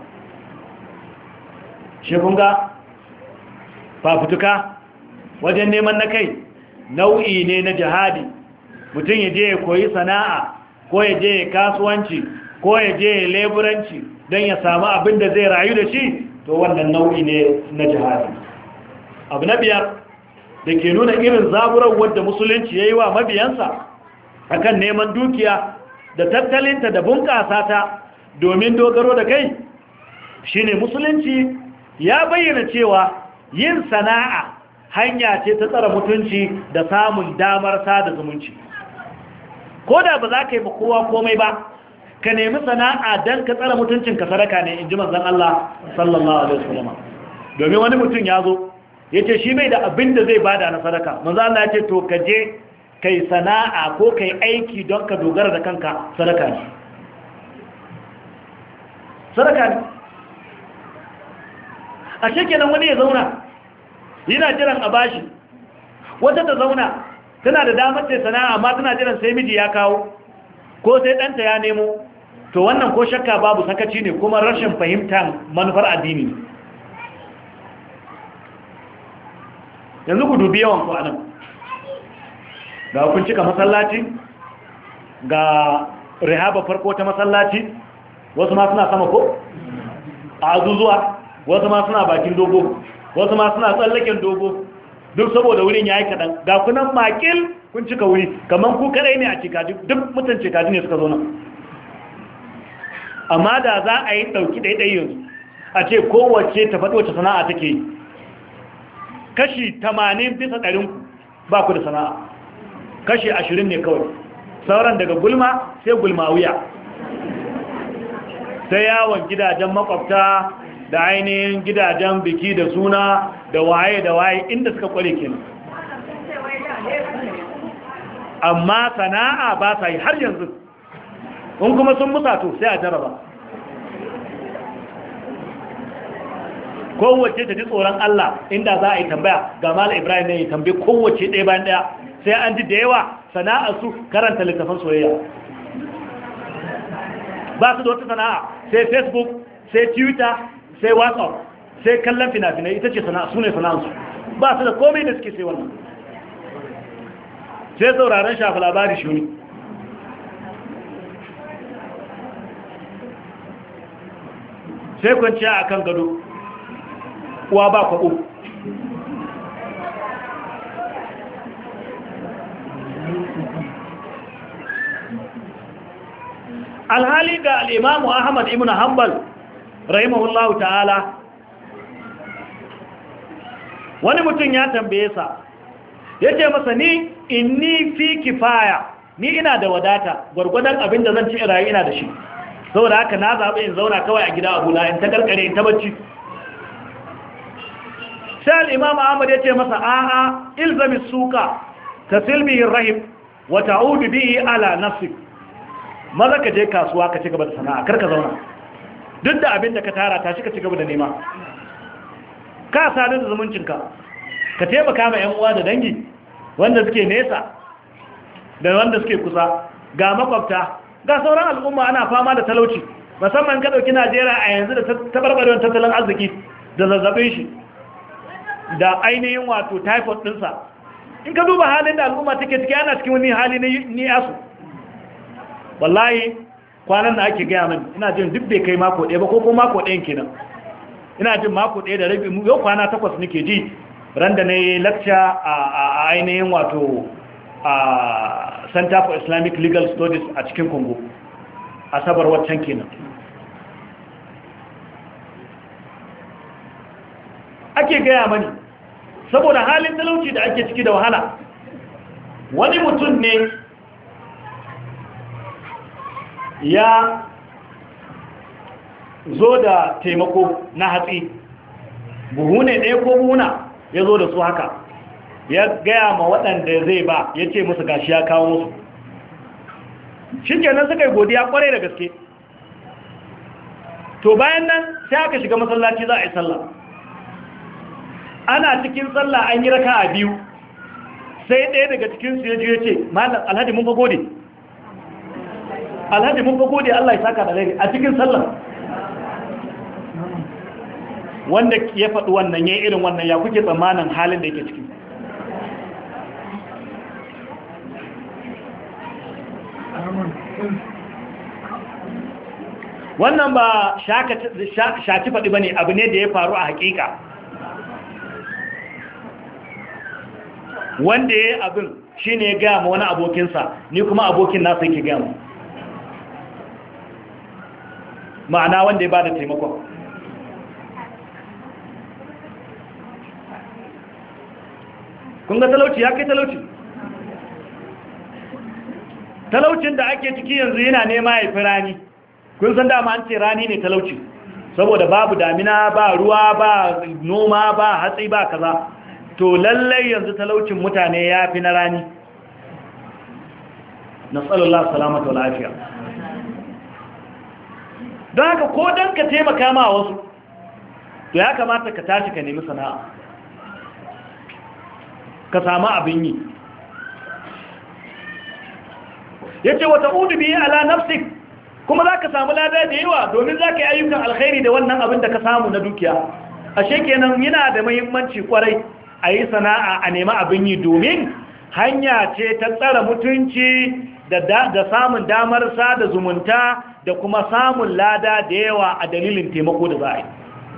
shi kunga fafutuka wajen neman na kai nau'i ne na jihadi mutum ya je ya koyi sana'a ko ya je ya kasuwanci ko ya je ya leburanci don ya samu abin da zai rayu da shi to wannan nau'i ne na jihadi abu na biyar da ke nuna irin zaburar wadda musulunci ya yi wa mabiyansa akan neman dukiya da tattalinta da bunƙasa ta domin dogaro da kai shine musulunci ya bayyana cewa yin sana'a hanya ce ta tsara mutunci da samun damar sada zumunci ko da ba za ka yi ba kowa komai ba ka nemi sana'a don ka tsara mutuncinka sadaka ne in ji manzon Allah sallallahu alaihi wasallam domin wani mutum ya zo ya ce shi bai da abin da zai bada na sadaka manzon Allah ya ce to ka je kai sana'a ko kai aiki don ka dogara da kanka sadaka ne a shekenan wani ya zauna yana jiran a bashi wata ta zauna tana da damar ta sana'a amma tana jiran sai miji ya kawo ko sai ɗanta ya nemo to wannan ko shakka babu sakaci ne kuma rashin fahimtar manufar addini yanzu ku dubi yawan ku anan ga kun cika masallaci ga rihaba farko ta masallaci wasu ma suna sama ko a azuzuwa wasu ma suna bakin dogo wasu ma suna tsallaken dogo duk saboda wurin ya yi kaɗan ga kunan makil kun cika wuri kamar ku kadai ne a cikaji duk mutan cikaji ne suka zo nan amma da za a yi ɗauki ɗaiɗai yanzu a ce kowace ta faɗi wacce sana'a take yi kashi 80 bisa 100 ba ku da sana'a kashi 20 ne kawai sauran daga gulma sai gulma wuya sai yawon gidajen makwabta da ainihin gidajen biki da suna da waye inda suka kware kenan amma sana'a ba sa yi har yanzu in kuma sun musato sai a jaraba kowace ta ji tsoron Allah inda za a yi tambaya ga Malam Ibrahim ne ya tambaye kowace ɗaya bayan ɗaya sai an ji da yawa sana'a su karanta littafin soyayya ba su da wata sana'a sai Facebook sai Twitter sai WhatsApp sai kallon fina-finai ita ce sana'a su ne sana'ansu ba su da komai da suke sai wannan sai sauraron shafi labari shuni sai kwanciya a kan gado uwa ba kwaɓo alhali ga al'imamu Ahmad ibn Hanbal rahimahullahu ta'ala wani mutum ya tambaye sa ya ce masa ni inni fi kifaya ni ina da wadata gwargwadon abin da zan ci rayu ina da shi saboda haka na zaɓi in zauna kawai a gida abu in ta karkare in ta bacci sai al'imam Ahmad ya ce masa a'a ilzami suka ta silbihin rahim wa ta'udu bihi ala nafsik maza ka je kasuwa ka ci gaba da sana'a karka zauna duk da abin da ka tara ta shi ka ci gaba da nema ka sadar da zumuncinka ka taimaka ma 'yan uwa da dangi wanda suke nesa da wanda suke kusa ga makwabta ga sauran al'umma ana fama da talauci musamman ka dauki Najeriya a yanzu da tabarbarewar tattalin arziki da zazzabin shi da ainihin wato typhoid dinsa in ka duba halin da al'umma take ciki ana cikin wani hali ni asu wallahi kwanan da ake gaya min ina jin duk bai kai mako ɗaya ba ko mako ɗayan kenan ina jin mako ɗaya da rabi yau kwana 8 nake ji ran da na yi lecture a ainihin wato a Center for Islamic Legal Studies a cikin Congo asabar waccan kenan ake gaya mani saboda halin talauci da ake ciki da wahala wani mutum ne ya zo da taimako na hatsi buhu ne ɗaya ko buhuna ya zo da su haka ya gaya ma waɗanda zai ba ya ce musu gashi ya kawo musu shi kenan suka yi godiya kwarai da gaske to bayan nan sai aka shiga masallaci za a yi sallah ana cikin sallah an yi raka a biyu sai ɗaya daga cikinsu ya ji ya ce malam alhaji mun fa gode alhaji mun fa gode Allah ya saka da rai a cikin sallah wanda ya faɗi wannan ya irin wannan ya kuke tsammanin halin da yake ciki wannan ba shaci faɗi ba ne abu ne da ya faru a hakika wanda ya yi abin shi ne ya gaya ma wani abokinsa ni kuma abokin nasa yake gaya mu ma'ana wanda ya ba da taimakon kun ga talauci ya kai talauci talaucin da ake ciki yanzu yana nema ya fi rani kun san dama an ce rani ne talauci saboda babu damina ba ruwa ba noma ba hatsi ba kaza to lallai yanzu talaucin mutane ya fi na rani nasallallahu salamata wa lafiya don haka ko don ka taimaka ma wasu to ya kamata ka tashi ka nemi sana'a ka samu abin yi ya ce wata udubi ala nafsik kuma za ka samu lada da yawa domin za ka yi ayyukan alkhairi da wannan abin da ka samu na dukiya ashe kenan yana da muhimmanci kwarai a yi sana'a a nema abin yi domin hanya ce ta tsara mutunci da samun damar sada zumunta da kuma samun lada da yawa a dalilin taimako da za a yi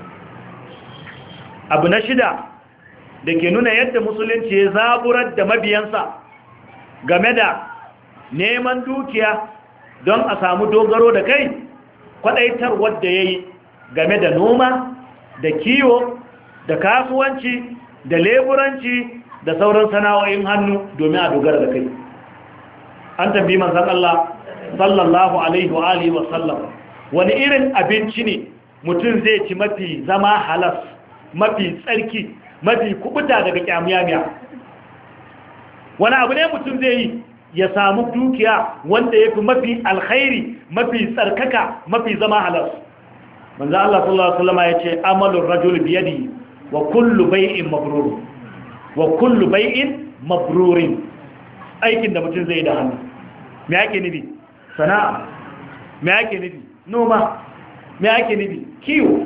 abu na 6 da ke nuna yadda musulunci ya zaburar da mabiyansa game da neman dukiya don a samu dogaro da kai kwadaitar wadda ya yi game da noma da kiwo da kasuwanci da leburanci da sauran sana'o'in hannu domin a dogara da kai an tambayi manzon Allah sallallahu alaihi wa alihi wa sallam wani irin abinci ne mutum zai ci mafi zama halas mafi tsarki mafi kubuta daga kyamiyamiya wani abu ne mutum zai yi ya samu dukiya wanda ya fi mafi alkhairi mafi tsarkaka mafi zama halas manzo Allah sallallahu alaihi wasallam ya ce amalur rajul biyadi wa kullu bai'in mabrur wa kullu bai'in mabrurin aikin da mutum zai da hannu me yake nufi sana'a me yake nufi noma me yake nufi kiwo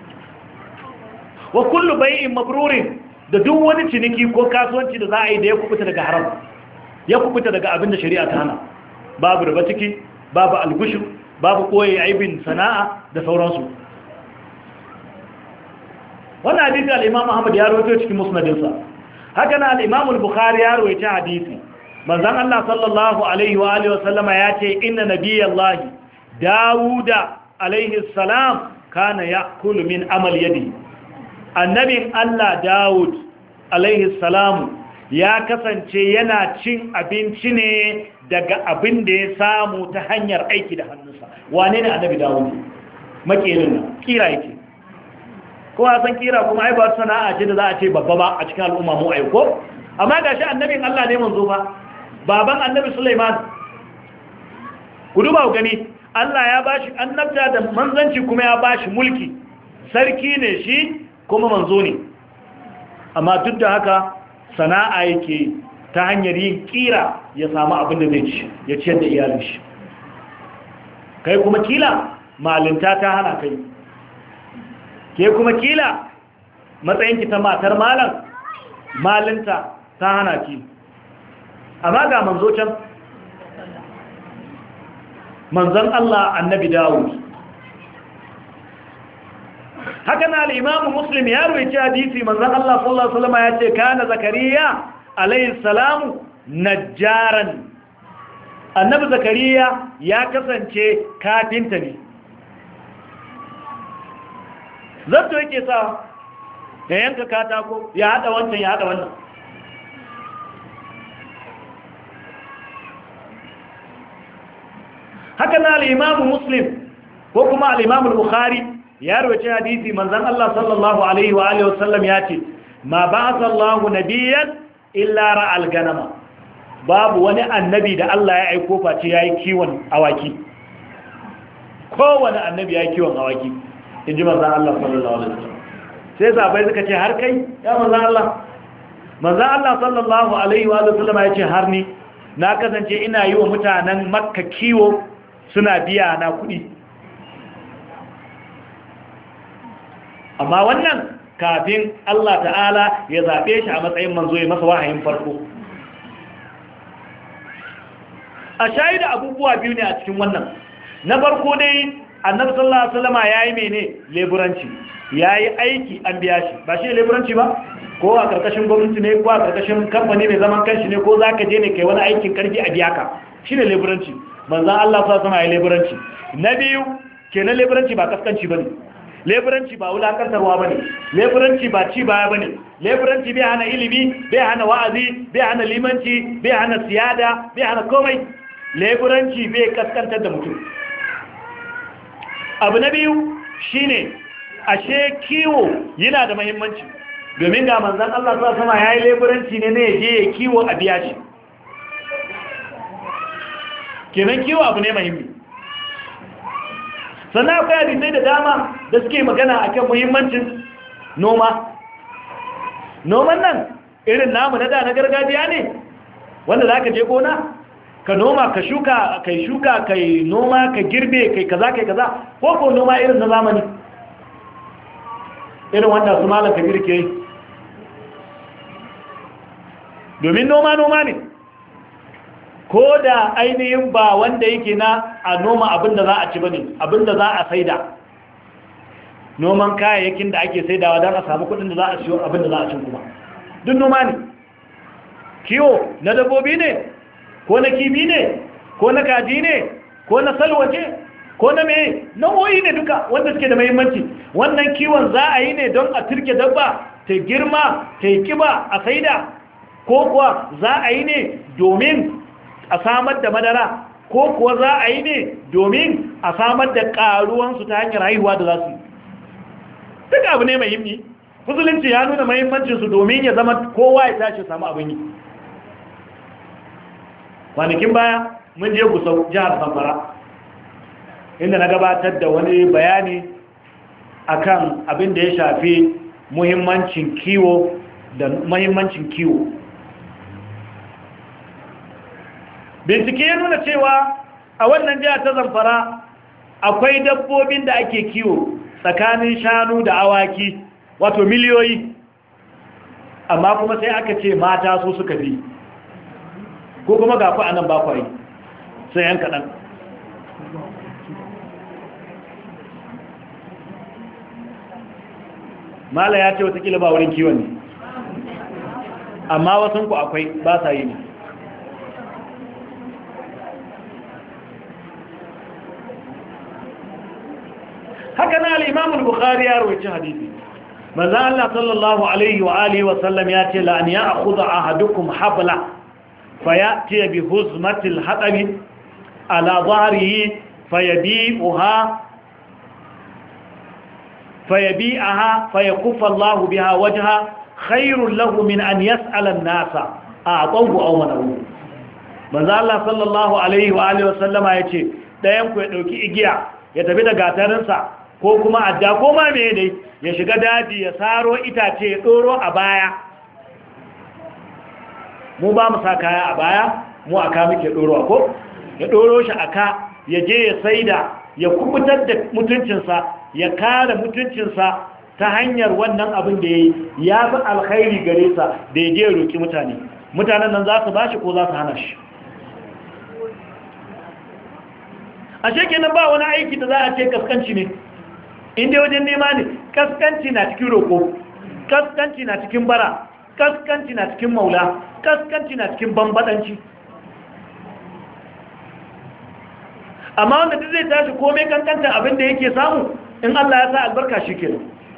wa kullu bai'in mabrurin da duk wani ciniki ko kasuwanci da za a yi da ya kubuta daga haram ya kubuta daga abin da shari'a ta hana babu riba ciki babu algushu babu koyi aibin sana'a da sauransu wannan hadisi al-Imam Ahmad ya rawaito cikin musnadinsa haka na al-Imam al-Bukhari ya rawaita hadisi manzon Allah sallallahu alaihi wa alihi wasallama ya ce inna nabiyallahi Dawuda alaihi salam kana ya'kulu min amal yadi annabin Allah Dawud alaihi salam ya kasance yana cin abinci ne daga abin da ya samu ta hanyar aiki da hannunsa wane ne annabi Dawud makerin nan kira yake ko a san kira kuma ai ba sana'a ce da za a ce babba ba a cikin al'umma mu aiko amma gashi annabin Allah ne manzo fa baban annabi Sulaiman ku duba ku gani Allah ya bashi annabta da manzanci kuma ya bashi mulki sarki ne shi kuma manzo ne amma duk da haka sana'a yake ta hanyar yin kira ya samu abin da zai ci ya ciyar da iyalin shi. Kai kuma kila malinta ta hana kai, ke kuma kila matsayinki ta matar malam malinta ta hana ki. Amma ga manzo can, manzon Allah annabi Dawud. Haka na al-Imam Muslim ya rawaita hadisi, manzon Allah sallallahu alaihi wasallam ya ce kana Zakariya alayhi salamu najjaran. Annabi Zakariya ya kasance kafinta ne. Zato yake sa ya yanka katako, ya hada wancan ya hada wannan. Haka na al-Imam Muslim ko kuma al-Imam Bukhari ya rawaita hadisi, manzon Allah sallallahu alaihi wa alihi wasallam ya ce ma ba'atha Allahu nabiyyan illa ra'al ganama. Babu wani annabi da Allah ya aiko face yayi kiwon awaki. Kowane annabi yayi kiwon awaki, inji manzon Allah sallallahu alaihi wasallam. Sai sahabbai suka ce har kai ya manzon Allah? Manzon Allah sallallahu alaihi wa sallam ya ce har ni na kasance ina yi wa mutanen Makka kiwo, suna biya na kuɗi. Amma wannan kafin Allah ta'ala ya zaɓe shi a matsayin manzo ya masa wahayin farko. A shaida abubuwa biyu ne a cikin wannan. Na farko dai annabi sallallahu alaihi wasallama yayi mene? Leburanci. Yayi aiki an biya shi. Ba shi leburanci ba? Ko a karkashin gwamnati ne, ko a karkashin kamfani mai zaman kanshi ne, ko zaka je ne kai wani aikin karfi a biya ka. Shine leburanci. Manzon Allah sallallahu alaihi wasallama yayi leburanci. Na biyu kenan leburanci ba kaskanci bane. Leburanci ba wulakantarwa bane. Leburanci ba ci baya bane. Leburanci bai hana ilimi, bai hana wa'azi, bai hana limanci, bai hana siyada, bai hana komai. Leburanci bai kaskantar da mutum. Abu na biyu shine ashe kiwo yana da muhimmanci, domin ga manzon Allah sallallahu alaihi wasallam yayi leburanci ne je ya kiwo a biya shi. Kenan kiwo abu ne muhimmi. Sannan akwai hadisai da dama da suke magana akan muhimmancin noma. Noman nan irin namu na da na gargajiya ne, wanda zaka je gona ka noma, ka shuka, kai noma, ka girbe, kai kaza, ko noma irin na zamani, irin wanda su malam kabir ke yi. Domin noma ne, ko da ainihin ba wanda yake na a noma abinda za a ci bane, abinda za a saida. Noman kayayyakin da ake saidawa don a samu kudin da za a siyo abinda za a cin kuma. Duk noma ne. Kiwo na dabbobi ne, ko na kibi ne, ko na kaji ne, ko na salwace, ko na mai nau'o'i ne duka wanda suke da muhimmanci. Wannan kiwon za a yi ne don a turke dabba ta girma, ta yi kiba a saida, ko kuwa za a yi ne domin a samar da madara, ko kuwa za a yi ne domin a samar da ƙaruwansu ta hanyar haihuwa da za su yi. Duk abu ne muhimmi. Musulunci ya nuna muhimmancinsu domin ya zama kowa ya tashi samu abin yi. Kwanakin baya mun je Gusau, jihar Zamfara, inda na gabatar da wani bayani akan abin da ya shafi muhimmancin kiwo da muhimmancin kiwo. Bincike ya nuna cewa a wannan jihar ta Zamfara akwai dabbobin da ake kiwo tsakanin shanu da awaki, wato miliyoyi, amma kuma sai aka ce mata su suka bi, ko kuma ga ku anan ba ku yi, sai yan kaɗan. Mala ya ce watakila ba wurin kiwon ne, amma wasanku akwai ba sa yi ne. Haka na al-Imam al-Bukhari ya rawaita hadisi, manzo Allah sallallahu alaihi wa alihi wa sallam ya ce la an ya'khudha ahadukum habla fayati bi huzmati al-hatab ala dhahrihi fayabi'aha fayakuffa Allah biha wajha khairul lahu min an yas'ala an-nasa a'tahu aw manahu. Manzo Allah sallallahu alaihi wa alihi wa sallama ya ce dayan ku ya dauki igiya ya tafi da gatarinsa ko kuma adda ko ma me dai ya shiga daji ya saro itace ya ɗoro a baya. Mu ba mu sa kaya a baya, mu aka muke ɗorowa ko ya ɗoro shi aka ya je ya saida ya kubutar da mutuncinsa ya kare mutuncinsa ta hanyar wannan abin da ya fi alkhairi gare sa da ya je roƙi mutanen nan za su ba shi ko za su hana shi. A shekenan ba wani aiki da za a ce kaskanci ne, inda wajen nema ne. Kaskanci na cikin roƙo, kaskanci na cikin bara, kaskanci na cikin maula, kaskanci na cikin bambadanci. Amma wanda duk zai tashi komai kankanta abin da yake samu, in Allah ya sa albarka shi kenan.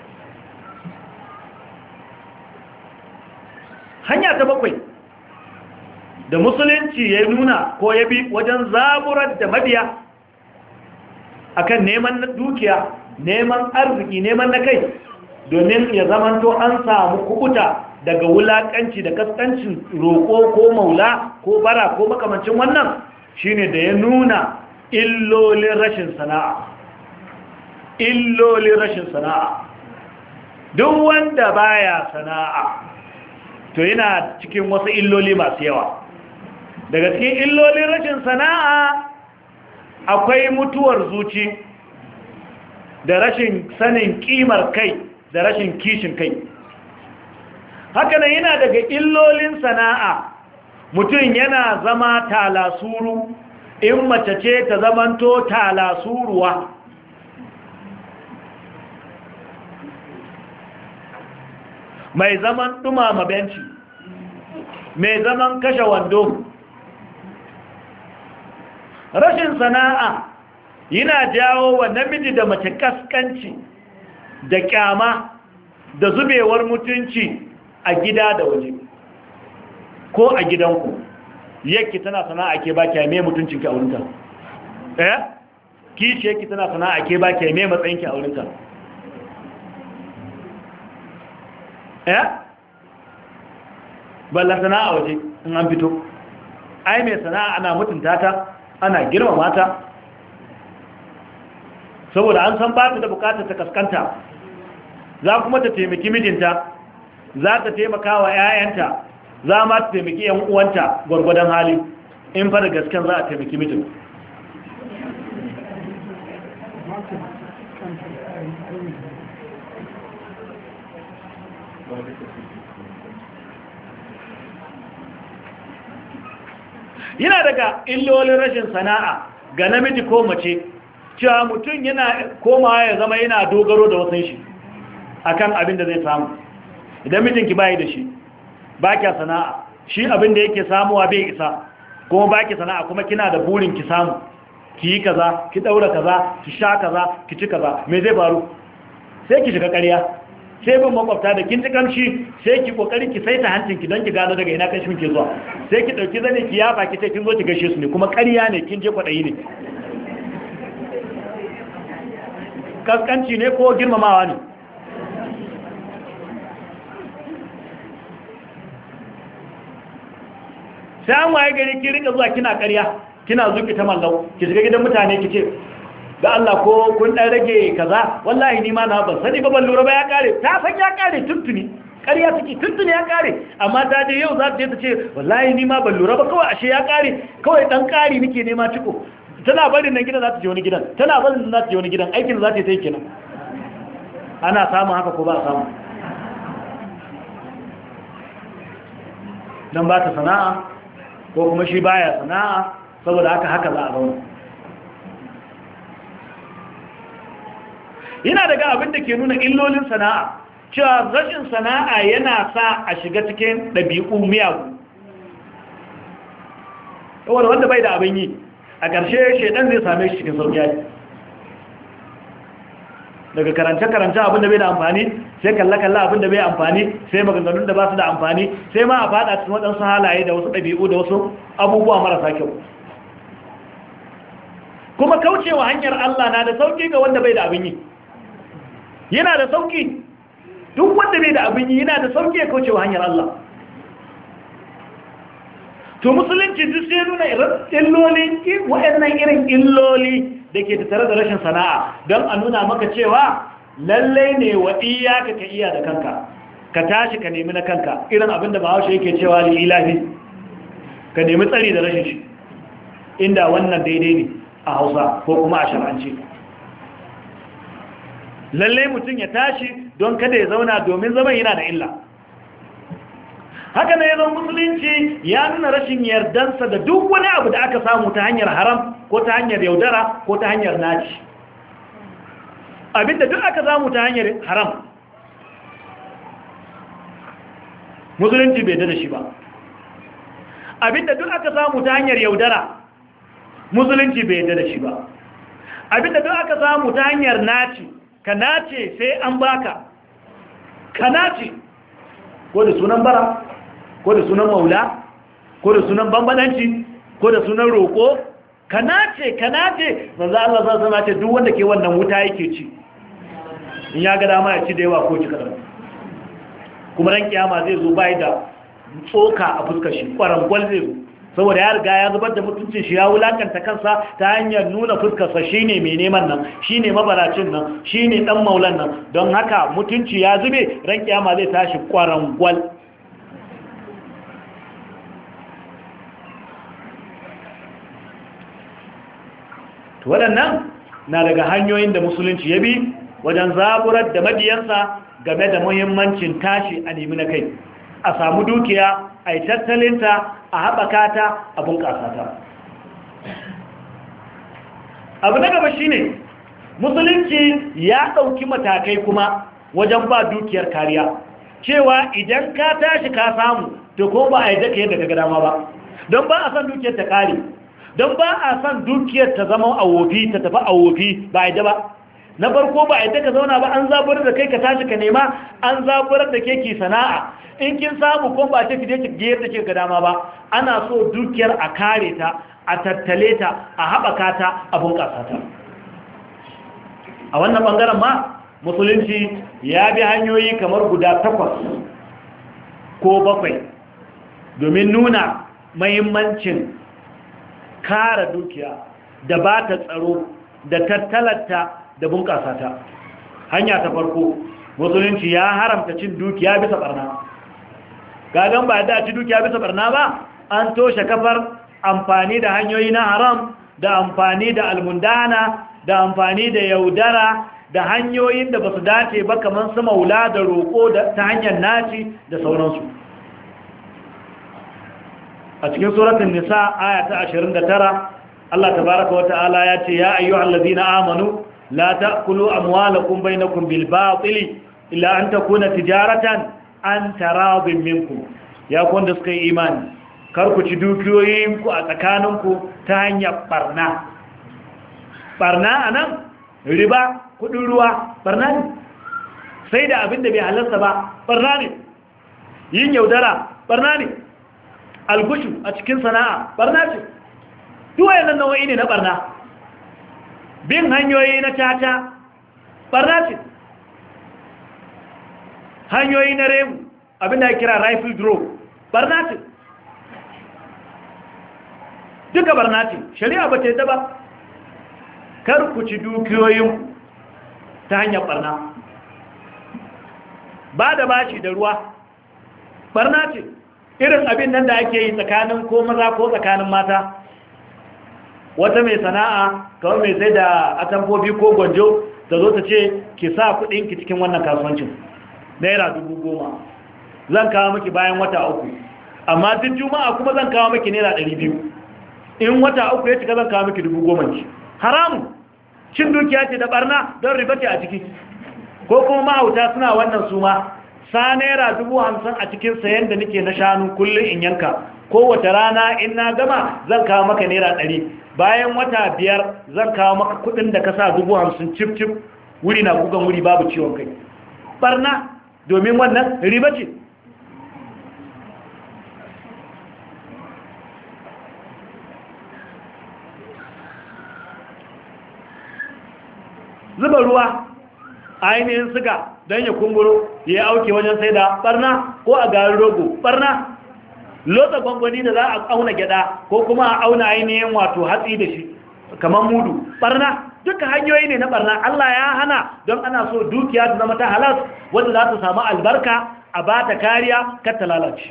Hanya ta bakwai da musulunci ya nuna ko ya bi wajen zaburar da mabiya akan neman dukiya, neman arziki, neman na kai, domin ya zamanto an samu kubuta daga wulakanci da kaskancin roƙo ko maula ko bara ko makamancin wannan, shine da ya nuna illolin rashin sana'a. Illolin rashin sana'a, duk wanda baya sana'a to yana cikin wasu illoli masu yawa. Daga cikin illolin rashin sana'a akwai mutuwar zuci da rashin sanin kimar kai da rashin kishin kai. Hakanan yana daga illolin sana'a mutum yana zama talasuru, in mace ce ta zamanto talasuruwa. Mai zaman dumama benci, mai zaman kashe wando. Rashin sana'a yana jawo wa namiji da mace kaskanci da kyama da zubewar mutunci a gida da waje ko a gidanku. Yake tana sana'a ke baki mai mutuncinki a wurinta, kishi yake tana sana'a ke baki mai matsayinki a wurinta. Balla sana'a waje in an fito, ai mai sana'a ana mutunta ta, ana girmama ta, saboda an san ba ta da bukatar ta kaskanta, za kuma ta taimaki mijinta, za ta taimaka wa 'ya'yanta, za ma ta taimaki 'yan uwanta gwargwadon hali, in fara gasken za a taimaki mijin. Yana daga illolin rashin sana'a ga namiji ko mace, cewa mutum yana komawa ya zama yana dogaro da wasan shi akan abin da zai samu. Idan mijinki bayi da shi, ba kya sana'a, shi abin da yake samuwa bai isa, kuma ba ki sana'a, kuma kina da burin ki samu, ki yi kaza, ki daura kaza, ki sha kaza, ki ci kaza, me zai faru? Sai ki shiga ƙarya, sai bin makwabta da kin ji kamshi, sai ki kokari ki saita hancinki don ki gano daga ina kanshin ke zuwa, sai ki dauki zane ki yafa ki ce kin zo ki gashe su ne, kuma ƙarya ne, kin je kwaɗayi ne. Kaskanci ne ko girmamawa ne? Sai an waye gari ki rika zuwa kina ƙarya, kina zuki ta mallau, ki shiga gidan mutane ki ce da Allah ko kun dan rage kaza, wallahi ni ma na ban sani ba, ban lura ba ya kare. Ta san ya kare tuntuni, ƙarya take tuntuni ya kare, amma ta je yau za ta je ta ce wallahi ni ma ban lura ba, kawai ashe ya kare, kawai dan kari nake nema ciko. Tana barin nan gidan za ta je wani gidan, tana barin nan za ta je wani gidan, aikin za ta yi kenan. Ana samun haka ko ba a samu? Dan ba ta sana'a ko kuma shi baya sana'a, saboda haka za a zauna. Yana daga abin da ke nuna illolin sana'a, cewa rashin sana'a yana sa a shiga cikin ɗabi'u miyagu. Saboda wanda bai da abin yi, a ƙarshe shaidan zai same shi cikin sauƙi yaji. Daga karance-karance abin da bai da amfani, sai kalla-kalla abin da bai amfani, sai maganganun da ba su da amfani, sai ma a fada cikin waɗansu halaye da wasu ɗabi'u da wasu abubuwa marasa kyau. Kuma kaucewa hanyar Allah na da sauƙi ga wanda bai da abin yi. Yana da sauƙi, duk wanda bai da abin yi yana da sauƙi ya kaucewa hanyar Allah. To musulunci duk sai nuna illoli, waɗannan irin illoli da ke tattare da rashin sana'a don a nuna maka cewa lallai ne wa iyaka ka iya da kanka ka tashi ka nemi na kanka irin abinda bahaushe yake cewa li ilahi ka nemi tsari da rashin shi inda wannan daidai ne a Hausa ko kuma a shar'ance lallai mutum ya tashi don kada ya zauna domin zaman yana da illa haka ne yanzu musulunci ya nuna rashin yardansa da duk wani abu da aka samu ta hanyar haram ko ta hanyar yaudara ko ta hanyar naci abinda duk aka samu ta hanyar haram musulunci bai da shi ba abinda duk aka samu ta hanyar yaudara musulunci bai da shi ba abinda duk aka samu ta hanyar naci ka nace sai an baka ka nace ko da sunan bara ko da sunan maula ko da sunan bambananci ko da sunan roƙo ka nace manzo Allah sallallahu alaihi wasallam duk wanda ke wannan wuta yake ci in ya ga dama ya ci da yawa ko ci kadan kuma ran kiyama zai zo bai da tsoka a fuskar shi kwarangwal zai zo saboda ya riga ya zubar da mutuncin shi ya wulakanta kansa ta hanyar nuna fuskarsa shine mai neman nan shine mabaracin nan shine dan maulan nan don haka mutunci ya zube ran kiyama zai tashi kwarangwal waɗannan na daga hanyoyin da musulunci ya bi wajen zaburar da mabiyansa game da muhimmancin tashi a nemi na kai a samu dukiya a yi tattalinta a haɓaka ta a bunƙasa ta abu na gaba shine musulunci ya ɗauki matakai kuma wajen ba dukiyar kariya cewa idan ka tashi ka samu to ko ba a yi daga yadda ka ga dama ba don ba a san dukiyar ta kare don ba a san dukiyar ta zama a wofi ta tafi a wofi ba a yi ba na farko ba a yi ka zauna ba an zaburar da kai ka tashi ka nema an zaburar da ke ki sana'a in kin samu ko ba ta fide ki gayar da ke ga dama ba ana so dukiyar a kare ta a tattale ta a haɓaka ta a bunƙasa ta a wannan ɓangaren ma musulunci ya bi hanyoyi kamar guda 8 ko 7 domin nuna mahimmancin kare dukiya da ba ta tsaro da tattalarta da bunƙasa ta hanya ta farko musulunci ya haramta cin dukiya bisa barna gagan ba da ci dukiya bisa barna ba an toshe kafar amfani da hanyoyi na haram da amfani da almundana da amfani da yaudara da hanyoyin da ba su dace ba kamar su maula da roƙo ta hanyar naci da sauransu a cikin suratun nisa aya ta 29 Allah tabaraka wata'ala ya ce ya ayyuhal ladina amanu la ta'kulu amwalakum bainakum bil batili illa an takuna tijaratan an taradin minkum ya ku wanda suka yi imani kar ku ci dukiyoyinku a tsakaninku ta hanyar barna anan riba kudin ruwa barna ne sai da abin da bai halarta ba barna ne yin yaudara barna ne algushu a cikin sana'a barna ce duwaye nan nau'i ne na barna bin hanyoyi na caca barna ce hanyoyi na remu abinda ya kira rifle draw barna ce duka barna ce shari'a ba ta yi ta ba kar ku ci dukiyoyin ta hanyar barna ba da bashi da ruwa barna ce irin abin nan da ake yi tsakanin ko maza ko tsakanin mata wata mai sana'a kawai mai sai da atamfofi ko gwanjo ta zo ta ce ki sa kudinki cikin wannan kasuwancin naira 10,000 zan kawo miki bayan wata 3 amma duk juma'a kuma zan kawo miki naira 200 in wata 3 ya cika zan kawo miki 10,000 ki haramun cin dukiya ce da barna don riba ce a ciki ko kuma mahauta suna wannan suma sa naira 50,000 a cikin sayan da nake na shanu kullum in yanka kowace rana in na gama zan kawo maka naira 100 bayan wata 5 zan kawo maka kudin da ka sa 50,000 cif cif wuri na gugan wuri babu ciwon kai barna domin wannan riba ce zuba ruwa ainihin siga don ya kumburo ya auke wajen sai da barna ko a garin rogo barna lotsa gwangwani da za a auna gyada ko kuma a auna ainihin wato hatsi da shi kamar mudu barna, duka hanyoyi ne na barna. Allah ya hana don ana so dukiya ta zama ta halas wanda za ta samu albarka, a ba ta kariya kar ta lalace.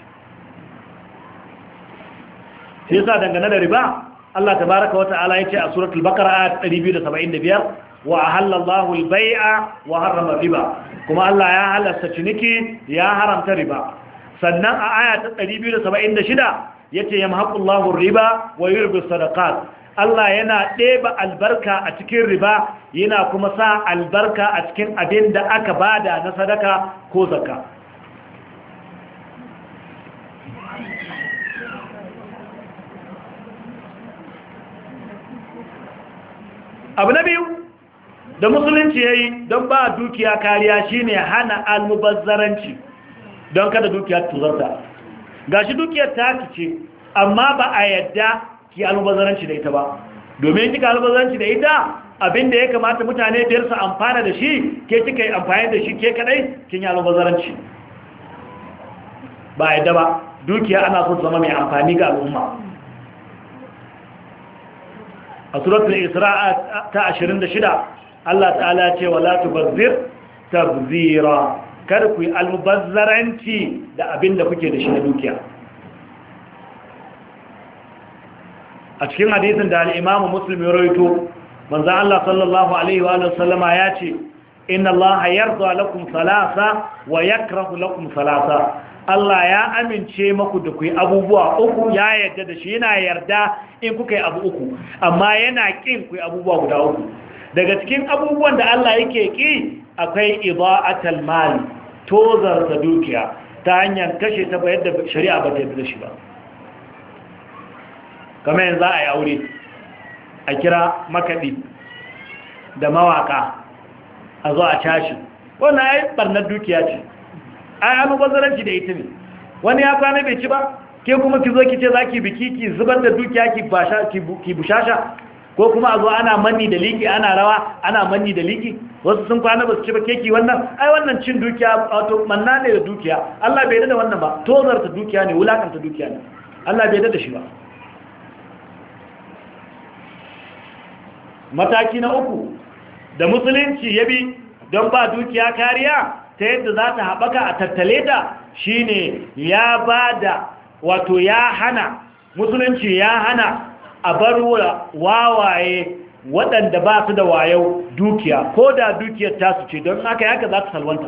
sai yasa dangane da riba Allah tabaraka wa ta'ala yace a suratul baqara 275 wa ahallallahu al-bai'a wa harrama riba, kuma Allah ya halasta ciniki ya haramta riba. sannan a aya ta 276 yace yamhaqullahu riba wa yurbi sadaqat, Allah yana ɗeba albarka a cikin riba yana kuma sa albarka a cikin abin da aka bada na sadaka ko zakka. abu na biyu da musulunci ya yi don ba dukiya kariya shine hana almubazzaranci don kada dukiya tuzarta. ga shi dukiyar ta ce amma ba a yadda ki almubazzaranci da ita ba, domin kika almubazzaranci da ita abinda ya kamata mutane biyar su amfana da shi ke kika yi amfani da shi ke kadai kin yi almubazzaranci. ba a yadda ba, dukiya ana so zama mai amfani ga al'umma. a suratul isra ta 26 Allah ta'ala ce wala tubazzir tabzira, kar ku yi almubazzaranci da abin da kuke da shi na dukiya. a cikin hadisin da al-Imam Muslim ya rawaito manzo Allah sallallahu alaihi wa sallama ya ce inna Allah yarda lakum salasa wa yakrahu lakum salasa, Allah ya amince maku da ku yi abubuwa uku, ya yarda da shi, yana yarda in kuka yi abu uku, amma yana ƙin ku yi abubuwa guda uku. daga cikin abubuwan da Allah yake ƙi akwai ida'atul mal, tozarta dukiya ta hanyar kashe ta bayar da shari'a ba ta yi da shi ba. kamar yanzu a yi aure a kira makaɗi da mawaka a zo a cashi, wannan ai barnar dukiya ce, ai almubazzaranci da ita ne. wani ya kwana bai ci ba, ke kuma ki zo ki ce za ki biki ki zubar da dukiya ki bushasha, ko kuma a zo ana manni da liki, ana rawa ana manni da liki, wasu sun kwana ba su ci ba keki. wannan ai wannan cin dukiya wato manna ne da dukiya. Allah bai da wannan ba, tozarta dukiya ne, wulakanta dukiya ne, Allah bai da shi ba. mataki na uku da musulunci ya bi don ba dukiya kariya ta yadda za ta haɓaka a tattale ta shine ya ba da wato ya hana, musulunci ya hana a bar wawaye waɗanda ba su da wayo dukiya, ko da dukiyar tasu ce, don haka yaka za ta salwanta.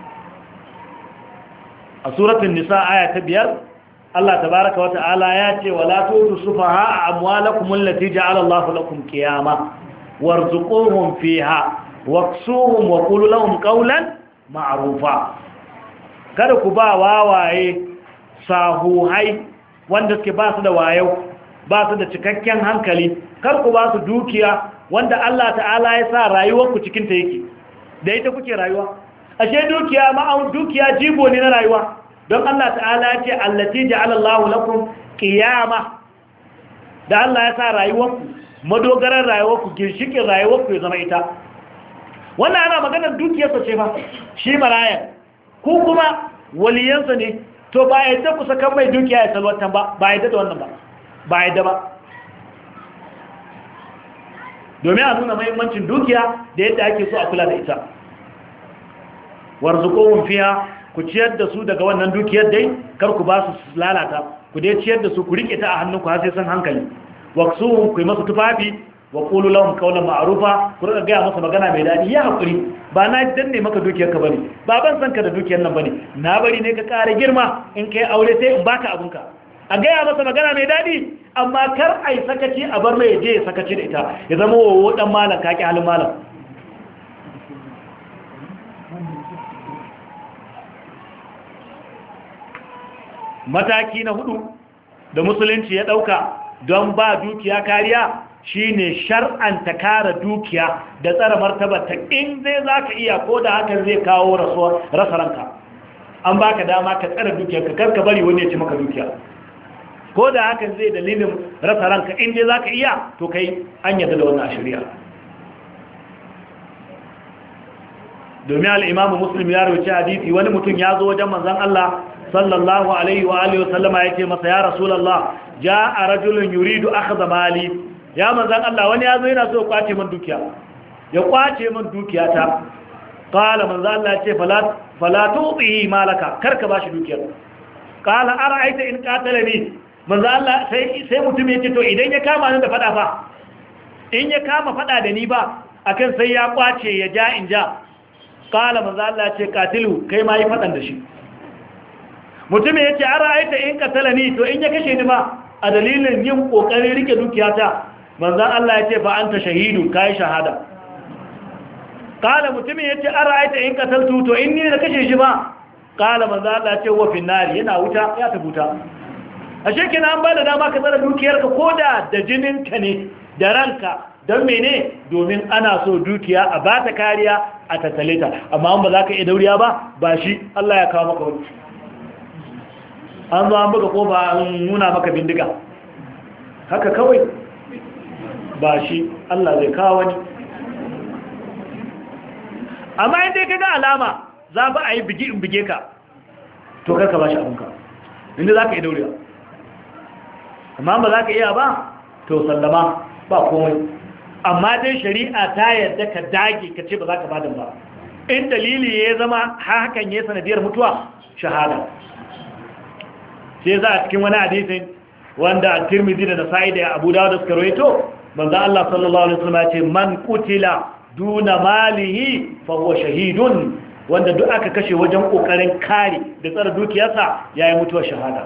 a suratun nisa aya ta 5 Allah tabaraka wata'ala ya ce wala tutu sufaha amwalakum allati ja'ala Allahu lakum qiyama warzuquhum fiha waksuhum wa qulu lahum qawlan ma'rufa. kada ku ba wawaye sahuhai wanda suke ba su da wayo, ba su da cikakken hankali, kar ku ba su dukiya wanda Allah ta'ala ya sa rayuwarku cikin ta yake, da ita kuke rayuwa. ashe dukiya dukiya jibo ne na rayuwa, don Allah ta'ala ya ce allati ja'ala Allahu lakum qiyama, da Allah ya sa rayuwarku, madogaran rayuwarku, ginshikin rayuwarku ya zama ita. wannan ana maganar dukiyarsa ce ba, shi maraya, ku kuma waliyansa ne, to ba yadda ku saka mai dukiya ya salwatan ba yadda da wannan ba yadda ba, domin a nuna mahimmancin dukiya da yadda ake so a kula da ita. warzuquhum fiha, ku ciyar da su daga wannan dukiyar dai, kar ku ba su lalata, ku dai ciyar da su, ku rike ta a hannunku har sai san hankali. waksuhum, ku yi masu tufafi, wa qulu lahum qawlan ma'rufa, ku riga ga masa magana mai dadi. ya hakuri, ba na danne maka dukiyarka bane, ba ban san ka da dukiyar nan bane, na bari ne ka kare girma, in kai aure sai in baka abunka. a gaya masa magana mai dadi, amma kar ai sakaci a bar mai je sakaci da ita, ya zama wowo dan malam kaki halin malam. mataki na 4 da musulunci ya dauka don ba dukiya kariya shine shar'anta kare dukiya da tsara martabarta, in zai zaka iya, ko da hakan zai kawo rasa ranka, an baka dama ka tsara dukiyarka, kar ka bari wani ya ci maka dukiya, ko da hakan zai dalilin rasa ranka, in dai zaka iya to kai an yarda da wannan shari'a. domin al-Imam Muslim ya rawaita hadisi, wani mutum ya zo wajen manzon Allah sallallahu alaihi wa alihi wasallama yake masa, ya rasulullah, jaa rajulun yuridu akhdha mali, ya manzan Allah wani ya zo yana so ya kwace min dukiya ya kwace min dukiyata qala manzan Allah ya ce fala tu'i malaka karka bashi dukiyar qala ara'aita in qatalani manzan Allah sai mutum ya ce to idan ya kama ni da fada fa in ya kama fada da ni ba akan sai ya kwace ya ja in ja qala manzan Allah ya ce qatilu kai ma yi fadan da shi mutum ya ce ara'aita in qatalani to in ya kashe ni ma a dalilin yin kokarin rike dukiyata manzan Allah ya ce fa anta shahidu kai shahada kala mutumin ya ce ara'aita in qataltu to in ni na kashe shi ba kala manzan Allah ya ce wa finnari yana wuta ya tabuta ashe kina an bada dama ka tsara dukiyarka koda da jininka ne da ranka don mene domin ana so dukiya a ba ta kariya a tattale ta amma an ba za ka iya dauriya ba shi Allah ya kawo maka wani an zo an buga ko ba an nuna maka bindiga haka kawai ba shi Allah zai kawo wani amma inda ka ga alama za ba a yi bigi in bige ka to karka ba shi abinka inda za ka yi dauriya amma ba za ka iya ba to sallama ba komai amma dai shari'a ta yadda ka dage ka ce ba za ka bada ba in dalili ya zama hakan ya sanadiyar mutuwa shahada sai za a cikin wani hadisin wanda Tirmidhi da Nasa'i da Abu Dawud suka rawaito manzo Allah sallallahu alaihi wasallam ya ce man qutila duna malihi fa huwa shahidun wanda duk aka kashe wajen kokarin kare da tsara dukiyarsa yayi mutuwar shahada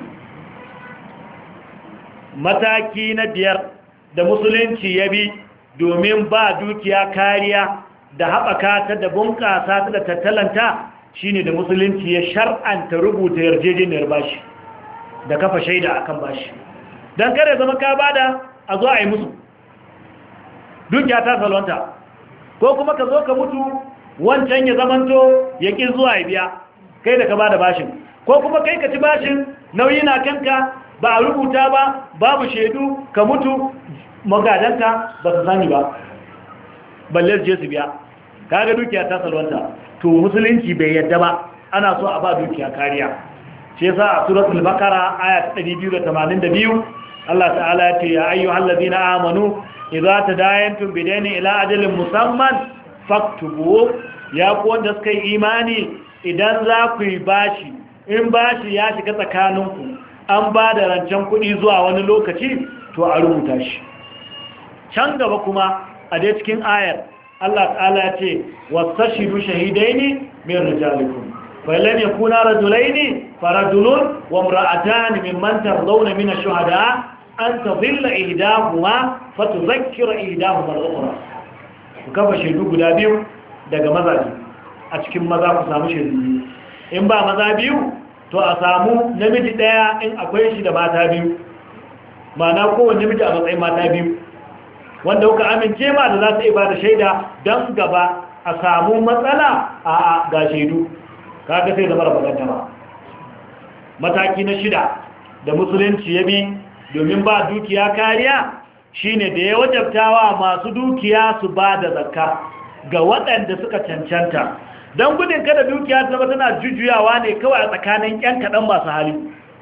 mataki na biyar da musulunci ya bi domin ba dukiya kariya da haɓaka ta da bunƙasa ta da tattalanta shine da musulunci ya shar'anta rubuta yarjejeniyar bashi da kafa shaida akan bashi don kare zama ka bada a zo a yi musu dukiya ta salwanta ko kuma ka zo ka mutu wancan ya zamanto ya ƙi zuwa ya biya kai da ka bada bashin ko kuma kai ka ci bashin nauyi na kanka ba a rubuta ba babu shaidu ka mutu magadanka ba su sani ba balle je su biya kaga dukiya ta salwanta to musulunci bai yadda ba ana so a ba dukiya kariya shi yasa a suratul baqara aya 282 Allah ta'ala ya ce ya ayyuhal ladina amanu idza tadayantum bidaynin ila ajalin musamman faktubu ya ku wanda suka yi imani idan za ku yi bashi in bashi ya shiga tsakaninku an ba da rancen kuɗi zuwa wani lokaci to a rubuta shi can gaba kuma a dai cikin ayar Allah ta'ala ya ce wastashidu shahidaini min rijalikum fa lam yakuna rajulaini farajulun wa imra'atan mimman tardawna min ash-shuhada an tadhilla ihdahuma fatudhakkira ihdahuma al-ukhra ku kafa shaidu guda biyu daga mazaji a cikin maza ku samu shaidu biyu in ba maza biyu to a samu namiji daya in akwai shi da mata biyu ma'ana kowanne namiji a matsayin mata biyu wanda kuka amince ma da za su iya da shaida don gaba a samu matsala a ga shaidu kaga sai zama rabaganta ba mataki na 6 da musulunci ya bi domin ba dukiya kariya shine da ya wajabtawa masu dukiya su ba da zakka ga waɗanda suka cancanta don gudun kada dukiya ta zama tana jujjuyawa ne kawai a tsakanin 'yan kaɗan masu hali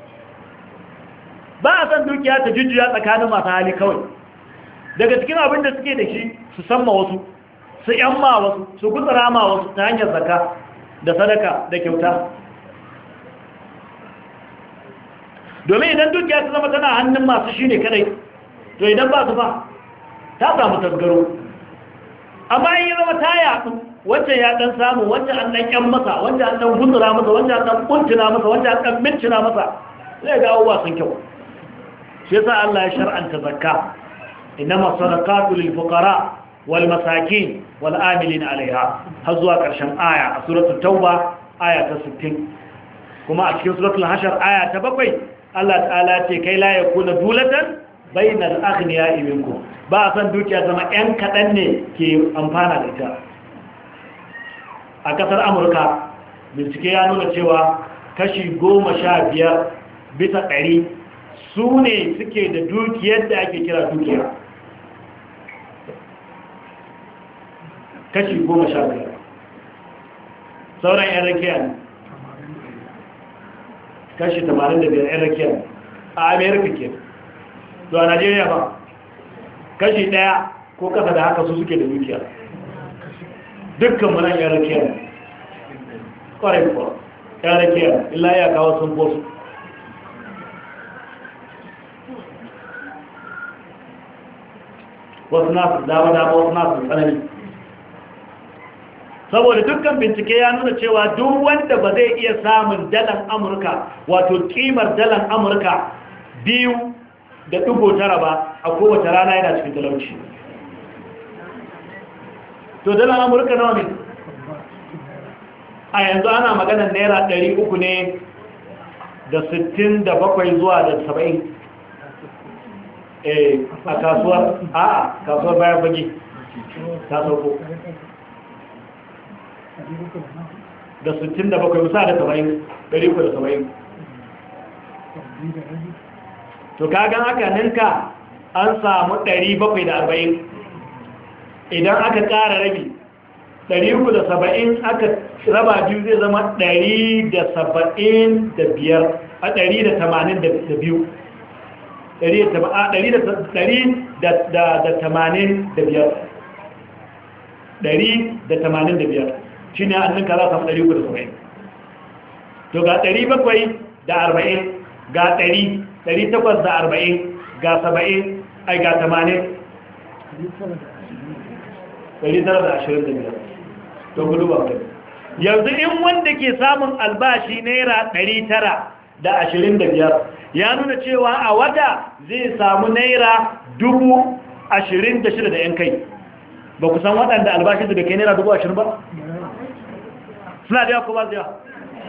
ba a san dukiya ta jujjuya tsakanin masu hali kawai daga cikin abin da suke da shi su samma wasu su yamma wasu su gutsara ma wasu ta hanyar zaka da sadaka da kyauta domin idan dukiya ta zama tana hannun masu shi ne kadai to idan ba su ba ta samu tasgaro amma in yi zama ta yaɗu wancan ya ɗan samu wancan an ɗan ƴan masa wancan an ɗan gutsara masa wancan an ɗan ƙuntuna masa wancan an ɗan mincina masa zai ga abubuwa sun kyau shi yasa Allah ya shar'anta zakka إنما الصدقات للفقراء والمساكين والآملين عليها هزوا كرشن آية سورة التوبة آية 60 كما أشكي سورة الحشر آية 7 الله تعالى كي لا يكون دولة بين الأغنياء منكم بأسان دوكي أزما أن كتني كي أمفانا لتا أكثر أمريكا bincike ya nuna cewa kashi 15 bisa 100 su ne suke da dukiyar da ake kira dukiya kashi 15 sauran 'yan rakiya ne kashi 85 'yan rakiya ne a amerika ke to a najeriya ba kashi ɗaya ko kasa da haka su suke da dukiya. Dukkan mu nan yan rakiya kwarai kuwa yan rakiya illa ya kawo sun fosu. Wasu nasu dama wasu nasu tsanani, saboda dukkan bincike ya nuna cewa duk wanda ba zai iya samun dalan Amurka, wato kimar dalan Amurka 2.9 ba a kowace rana yana cikin talauci. To dalan Amurka nawa ne? A yanzu ana maganar naira 300 ne da 67 zuwa da 70. A kasuwar bayan fage ta sauko da 67 musa da 70 370. To kagan aka ninka an samu 740. Idan aka ƙara rabi 370 aka raba biyu zai zama 175 a 182 185 shi ne an ninka za a samu 370. To ga 740 ga 100 840 ga 70 ai ga 80 925. to gudu ba kai yanzu in wanda ke samun albashi naira 925 ya nuna cewa a wata zai samu naira 26,000 da yan kai. Ba ku san waɗanda albashi da kai naira 20,000 ba? Suna da yawa ko ba su yawa?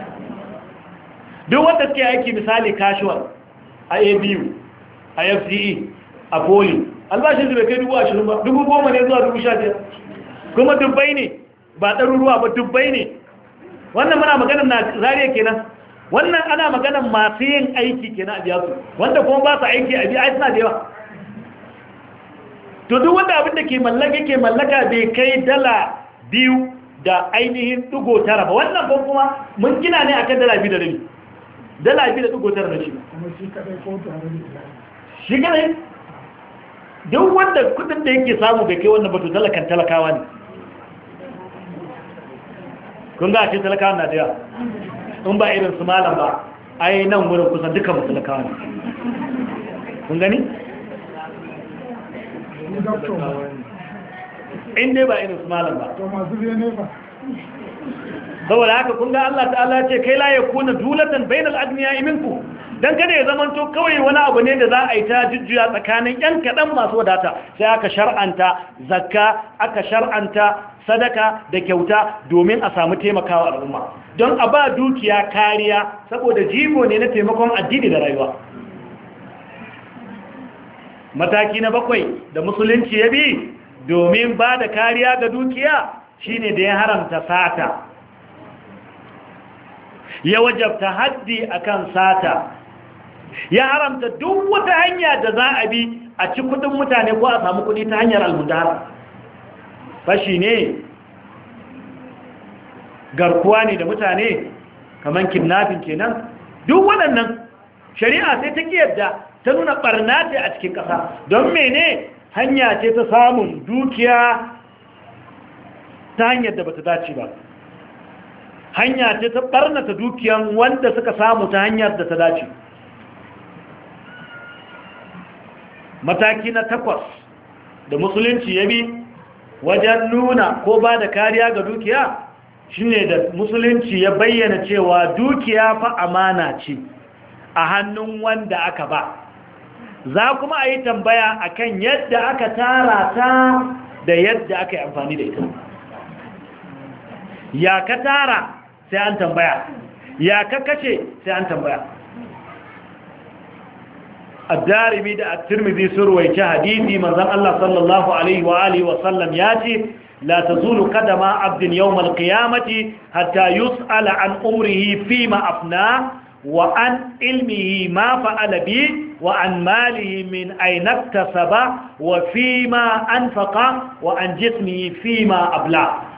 Duk wanda suke aiki misali casual a ABU, a FCE, a Poli, albashi da kai 20,000 ba, 10,000 ne zuwa 15,000, kuma dubbai ne ba ɗaruruwa ba, dubbai ne. Wannan muna maganar na zariya kenan. Wannan ana maganar masu yin aiki kenan a biya su, wanda kuma ba su aiki a biya suna da yawa. To duk wanda abin da ke mallaka bai kai dala 2 da ainihin ɗigo 9 ba, wannan ko kuma mun gina ne akan dala 2 da rabi, dala 2 da ɗigo 9 na shi. Shi kadai duk wanda kudin da yake samu bai kai wannan batu talakan talakawa ne. Kun ga ce talakawa na da yawa, in ba irin su malam ba, ai nan wurin kusan duka mu talakawa ne. Kun gani? In dai ba irin su malam ba. Saboda haka kun ga Allah ta'ala ce kai la ya kuna dulatan bainal agniya iminku, dan kada ya zamanto kawai wani abu ne da za a yi ta jujjuya tsakanin yan kaɗan masu wadata. Sai aka shar'anta zakka, aka shar'anta sadaka da kyauta domin a samu taimakawa al'umma, don a ba dukiya kariya, saboda jigo ne na taimakon addini da rayuwa. Mataki na 7 da musulunci ya bi domin ba da kariya ga dukiya shine da ya haramta sata, ya wajabta haddi akan sata, ya haramta duk wata hanya da za a bi a ci kudin mutane ko a samu kudi ta hanyar almundara. Fashi ne, garkuwa ne da mutane, kamar kidnapping kenan. Duk waɗannan shari'a sai ta kiyarda, ta nuna barna ce a cikin ƙasa. Don mene? Hanya ce ta samun dukiya ta hanyar da bata dace ba, hanya ce ta barnata dukiyan wanda suka samu ta hanyar da ta dace. Mataki na 8 da musulunci ya bi wajen nuna ko ba da kariya ga dukiya shine da musulunci ya bayyana cewa dukiya fa amana ce a hannun wanda aka ba. Za kuma a yi tambaya akan yadda aka tara ta da yadda aka yi amfani da ita. Ya ka tara sai an tambaya, ya ka kashe sai an tambaya. Ad-Darimi da At-Tirmidhi sun ruwaice hadisi manzon Allah sallallahu alaihi wa alihi wa sallam yace la tazulu qadama 'abdin yawm al-qiyamati hatta yus'ala an umrihi fima afna wa an ilmihi ma fa'ala bi wa an malihi min ayna iktasaba wa fima anfaqa wa an jismihi fima abla.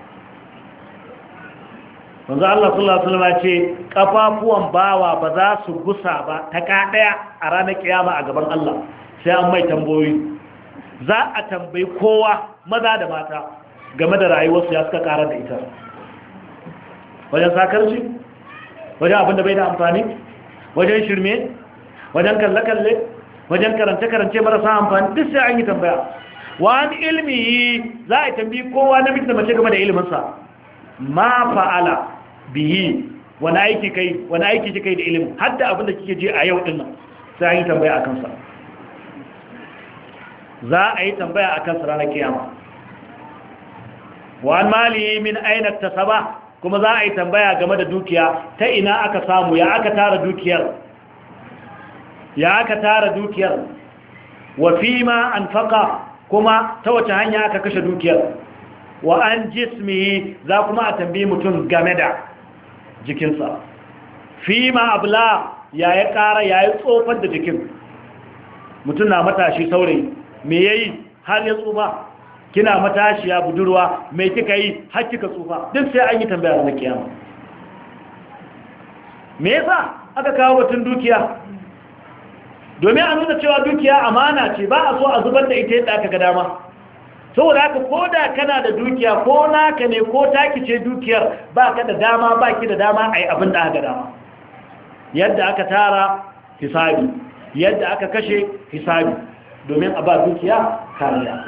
Manzo Allah sallallahu alaihi wasallam ce kafafuwan bawa ba za su gusa ba ta ka daya a ranar kiyama a gaban Allah, sai an mai tambayoyi. za a tambayi kowa maza da mata game da rayuwarsu ya suka karar da ita wajen sakarci, wajen abin da bai da amfani, wajen shirme, wajen kalle-kalle, wajen karance-karance marasa amfani, duk sai an yi tambaya. Wani ilmi za a tambayi kowa namiji da mace game da iliminsa. Ma fa'ala bihi, wani aiki kai da ilimin, hadda abin da kike je a yau dinnan sai an yi tambaya a kansa. Za a yi tambaya a kansa ranar kiyama. Wani mali min aina tasaba, kuma za a yi tambaya game da dukiya, ta ina aka samu, ya aka tara dukiyar, wa fi ma anfaqa, kuma ta wace hanya aka kashe dukiyar, wa an jismihi, za kuma a tambayi mutum game da jikinsa, fi ma abla, ya yi ƙara ya yi tsofar da jikin. Mutum na matashi saurayi, me yayi har ya tsufa? Kina matashiya budurwa, me kika yi har kika tsufa? Duk sai an yi tambaya na kiyama. Me yasa aka kawo batun dukiya? Domin a nuna cewa dukiya amana ce, ba a so a zubar da ita yadda aka ga dama. Saboda haka ko da kana da dukiya, ko naka ne ko taki ce dukiyar, ba ka da dama, ba ki da dama a yi abin da aka dama. Yadda aka tara hisabi, yadda aka kashe hisabi, domin a ba dukiya kariya.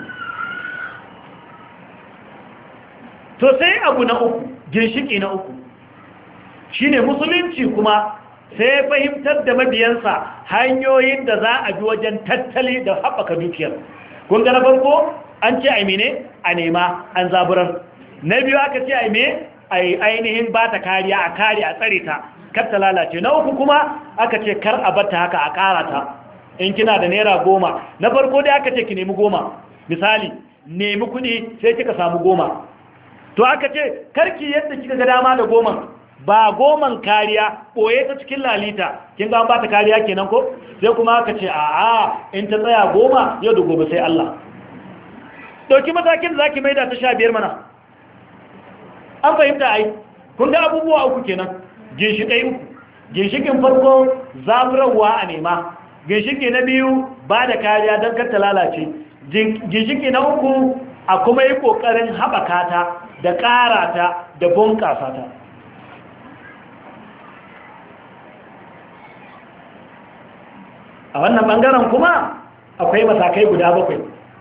To sai abu na uku, ginshiki na uku, shine musulunci kuma sai fahimtar da mabiyansa hanyoyin da za a bi wajen tattali da haɓaka dukiyar. Kun ga na farko an ce a mene a nema an zaburar. Na biyu aka ce a me a ainihin ba ta kariya, a kare, a tsare ta kar ta lalace. Na uku kuma aka ce kar a bata haka, a ƙara ta. In kina da naira 10, na farko dai aka ce ki nemi 10. Misali, nemi kuɗi sai kika samu 10. To aka ce karki yadda kika ga dama da 10, ba 10 kariya, ɓoye ta cikin lalita, kin ga an ba ta kariya kenan ko? Sai kuma aka ce a'a, in ta tsaya 10 yau da gobe sai Allah. Dauki matakin da zaki maida ta 15 mana. An fahimta ai. Kun ga abubuwa uku kenan. Ginshiƙai uku. Ginshiƙin farko zafirarwa a nema. Ginshiƙi na biyu ba da kariya don kar ta lalace. Ginshiƙi na uku a kuma yi ƙoƙarin haɓaka ta da ƙara ta da bunƙasa ta. A wannan ɓangaren kuma akwai matakai guda 7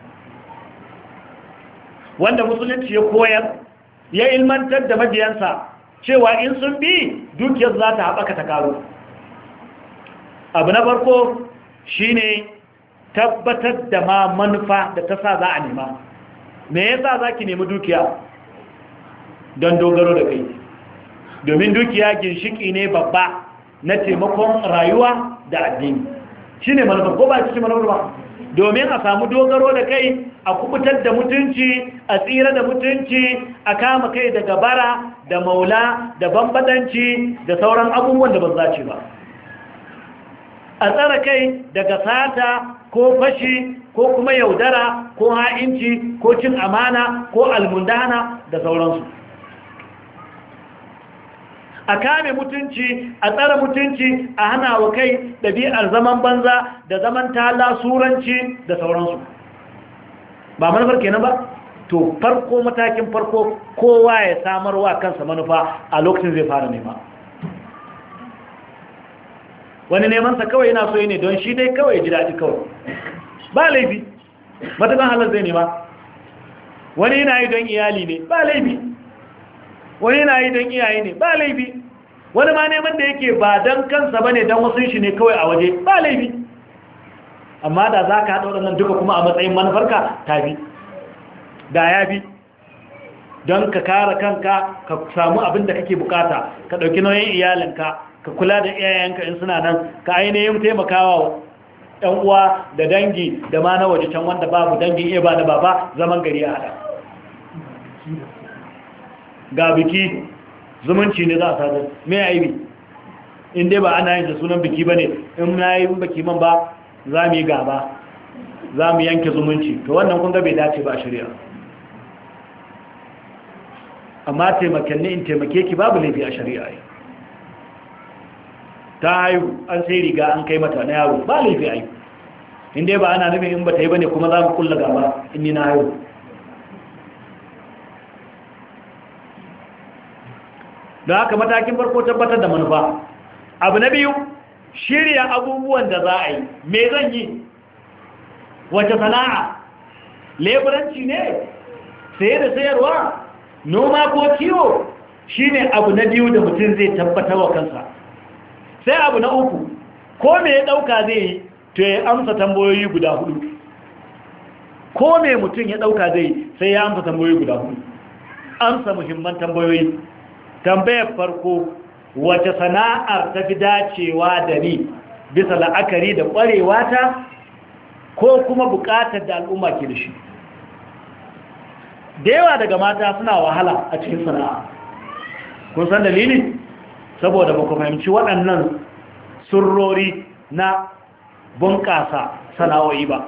wanda musulunci ya koyar, ya ilmantar da mabiyansa cewa in sun bi dukiyar za ta haɓaka ta karu. Abu na farko shine tabbatar da ma manufa da ta sa za a nema. Me yasa za ki nemi dukiya? Don dogaro da kai. Domin dukiya ginshiki ne babba na taimakon rayuwa da addini. Shi ne manufar, ko ba shi manufar ba? Domin a samu dogaro da kai, a kubutar da mutunci, a tsira da mutunci, a kama kai daga bara da maula da bambadanci da sauran abubuwan da ba za ci ba. A tsara kai daga sata ko fashi ko kuma yaudara ko ha'inci ko cin amana ko almundana da sauransu. A kame mutunci, a tsara mutunci, a hana wa kai ɗabi'ar zaman banza da zaman talasuranci da sauransu. Ba manufar kenan ba? To farko, matakin farko, kowa ya samarwa kansa manufa a lokacin zai fara nema. Wani nemansa kawai yana so ne don shi dai kawai ji daɗi kawai. Ba laifi, matakan halar zai nema. Wani yana yi don iyali ne, ba laifi. Wani yana yi don iyaye ne, ba laifi. Wani ma neman da yake ba don kansa ba ne, don wasu shi ne kawai a waje, ba laifi. Amma da za ka haɗa waɗannan duka kuma a matsayin manufarka, ta bi. Da ya bi. Don ka kare kanka, ka samu abin da kake bukata, ka ɗauki nauyin iyalinka, ka kula da iyayenka in suna nan, ka ainihin taimakawa ‘yan uwa da dangi da ma na waje can wanda babu dangin iya ba da baba zaman gari a haɗa. Ga biki zumunci ne za a sadar, me ya yi in dai ba ana yin da sunan biki ba ne, in na yi baki man ba za mu yi gaba, za mu yanke zumunci, to wannan kun ga bai dace ba a shari'a. Amma taimakanni in taimake ki babu laifi a shari'a. Ta haihu an sai riga an kai mata na yaro, ba laifi a yi. inda ba ana nufin in ba ta yi ba ne kuma za mu kulla gaba in ni na haihu. don haka matakin farko tabbatar da manufa. Abu na biyu, shirya abubuwan da za a yi. Me zan yi? wace sana'a? leburanci ne? saye da sayarwa? noma ko kiwo? shi ne abu na biyu da mutum zai tabbatar wa kansa. Sai abu na uku, ko me ya ɗauka zai yi to ya amsa tambayoyi guda 4. ko me mutum ya ɗauka zai yi sai ya amsa tambayoyi guda 4. amsa muhimman tambayoyi. Tambayar farko, wace sana'ar ta fi dacewa da ni bisa la'akari da ƙwarewa ta ko kuma buƙatar da al'umma ke da shi? Da yawa daga mata suna wahala a cikin sana'a. Kun san dalili? Saboda ba ku fahimci waɗannan surrori na bunƙasa sana'o'i ba.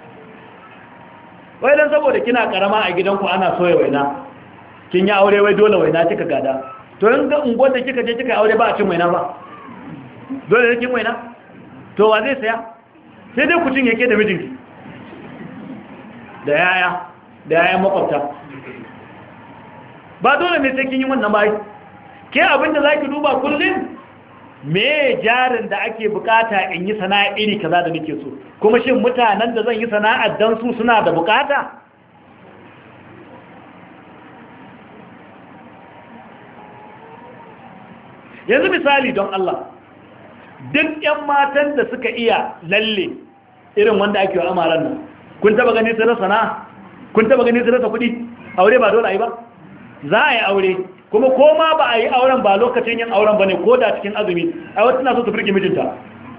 Wai don saboda kina ƙarama a gidanku ana soya waina, kin yi aure wai dole waina kika gada. To yin ga unguwar da kika je kika aure ba a cin waina ba, dole da kin waina? To wa zai saya? Sai dai ku cin yake da mijinki da yayan makwabta. Ba dole ne sai kin yi wannan ba. Ke abinda za ki duba kullum, me jarin da ake bukata in yi sana'a iri kaza da nake so, kuma shin mutanen da zan yi sana'ar dan su suna da bukata? Yanzu misali don Allah, duk 'yan matan da suka iya lalle irin wanda ake wa amaran nan, kun taba gani su rasa sana'a? Kun taba gani su rasa kuɗi? Aure ba dole a yi ba? Za a yi aure, kuma ko ma ba a yi auren ba lokacin yin auren ba ne, ko da cikin azumi a wata na so su firge mijinta.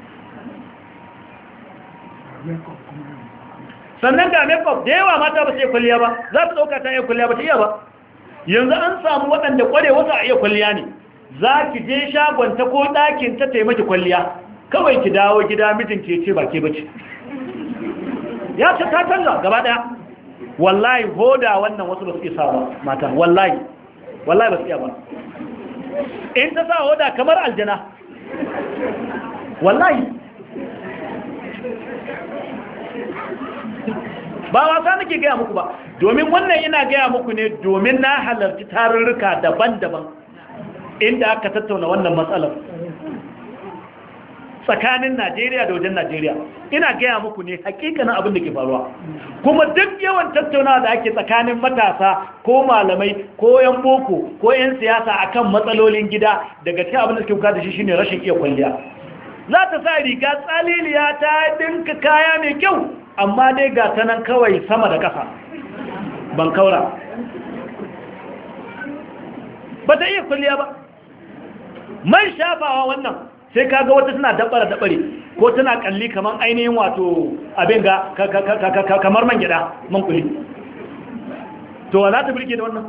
Sannan ga makeup da yawa mata ba su iya kwalliya ba, za su ɗauka ta iya kwalliya ba ta iya ba. Yanzu an samu waɗanda ƙware wasu a iya kwalliya ne. Za ki je shagonta ko ɗakin ta taimaki kwalliya, kawai ki dawo gida mijin ke ce ba ke bace. Ya ce ta canza gaba ɗaya. Wallahi hoda wannan wasu ba su iya sa ba mata, wallahi ba su iya ba. In ta sa hoda kamar aljana, wallahi ba wasa nake gaya muku ba, domin wannan ina gaya muku ne domin na halarci tarurruka daban-daban inda aka tattauna wannan matsalar tsakanin Najeriya da wajen Najeriya. Ina gaya muku ne hakikanin abin da ke faruwa, kuma duk yawan tattaunawa da ake tsakanin matasa ko malamai ko yan boko ko yan siyasa akan matsalolin gida, daga cikin abin da suke bukata shi shine rashin iya kwalliya. Za ta sa riga tsaliliya ta dinka kaya mai kyau, amma dai ga ta nan kawai sama da ƙasa ban kaura, ba ta iya kwalliya ba. Man shafawa wannan sai kaga wata tana dabare ko tana kalli kamar ainihin wato abin ga kamar man gyada, man kuli. To za ta birke da wannan?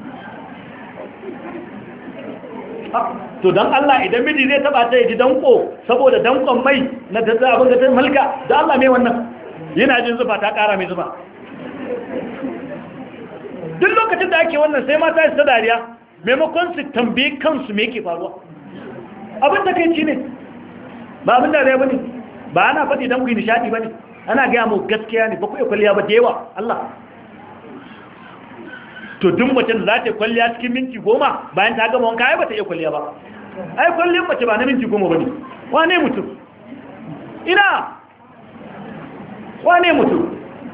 To don Allah, idan miji zai taba ta yaji danko saboda dankon mai na da abin da ta malka, da Allah mai wannan yana jin zufa ta kara mai zufa. Duk lokacin da ake wannan sai mata su ta dariya maimakon su tambaye kansu me yake faruwa. Abin da kai ci ne, ba abin da rai ba ne, ba ana faɗi don ku yi nishaɗi ba ne, ana gaya mu gaskiya ne, ba ku yi kwalliya ba da yawa Allah. To duk mace da za ta yi kwalliya cikin minti 10 bayan ta gama wanka, ai ba ta iya kwalliya ba. Ai kwalliyar mace ba na minti 10 ba ne, wane mutum? Wane mutum?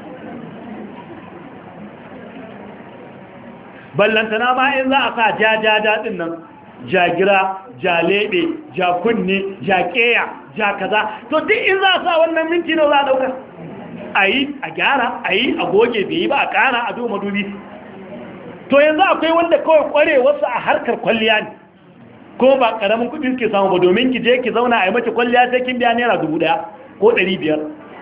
Ballantana ma in za a sa ja ɗin nan, jagira, jalebe, jakunni, jakeya, jakaza, to duk in za a sa wannan minti nawa za a dauka? A gyara, a goge bai yi ba, a kara a duba madubi. To yanzu akwai wanda kawai kware wasu a harkar kwalliya ne, ko ba karamin kudi suke samu ba, domin ki je ki zauna a yi mace kwalliya sai kin biya naira 1000 ko 500.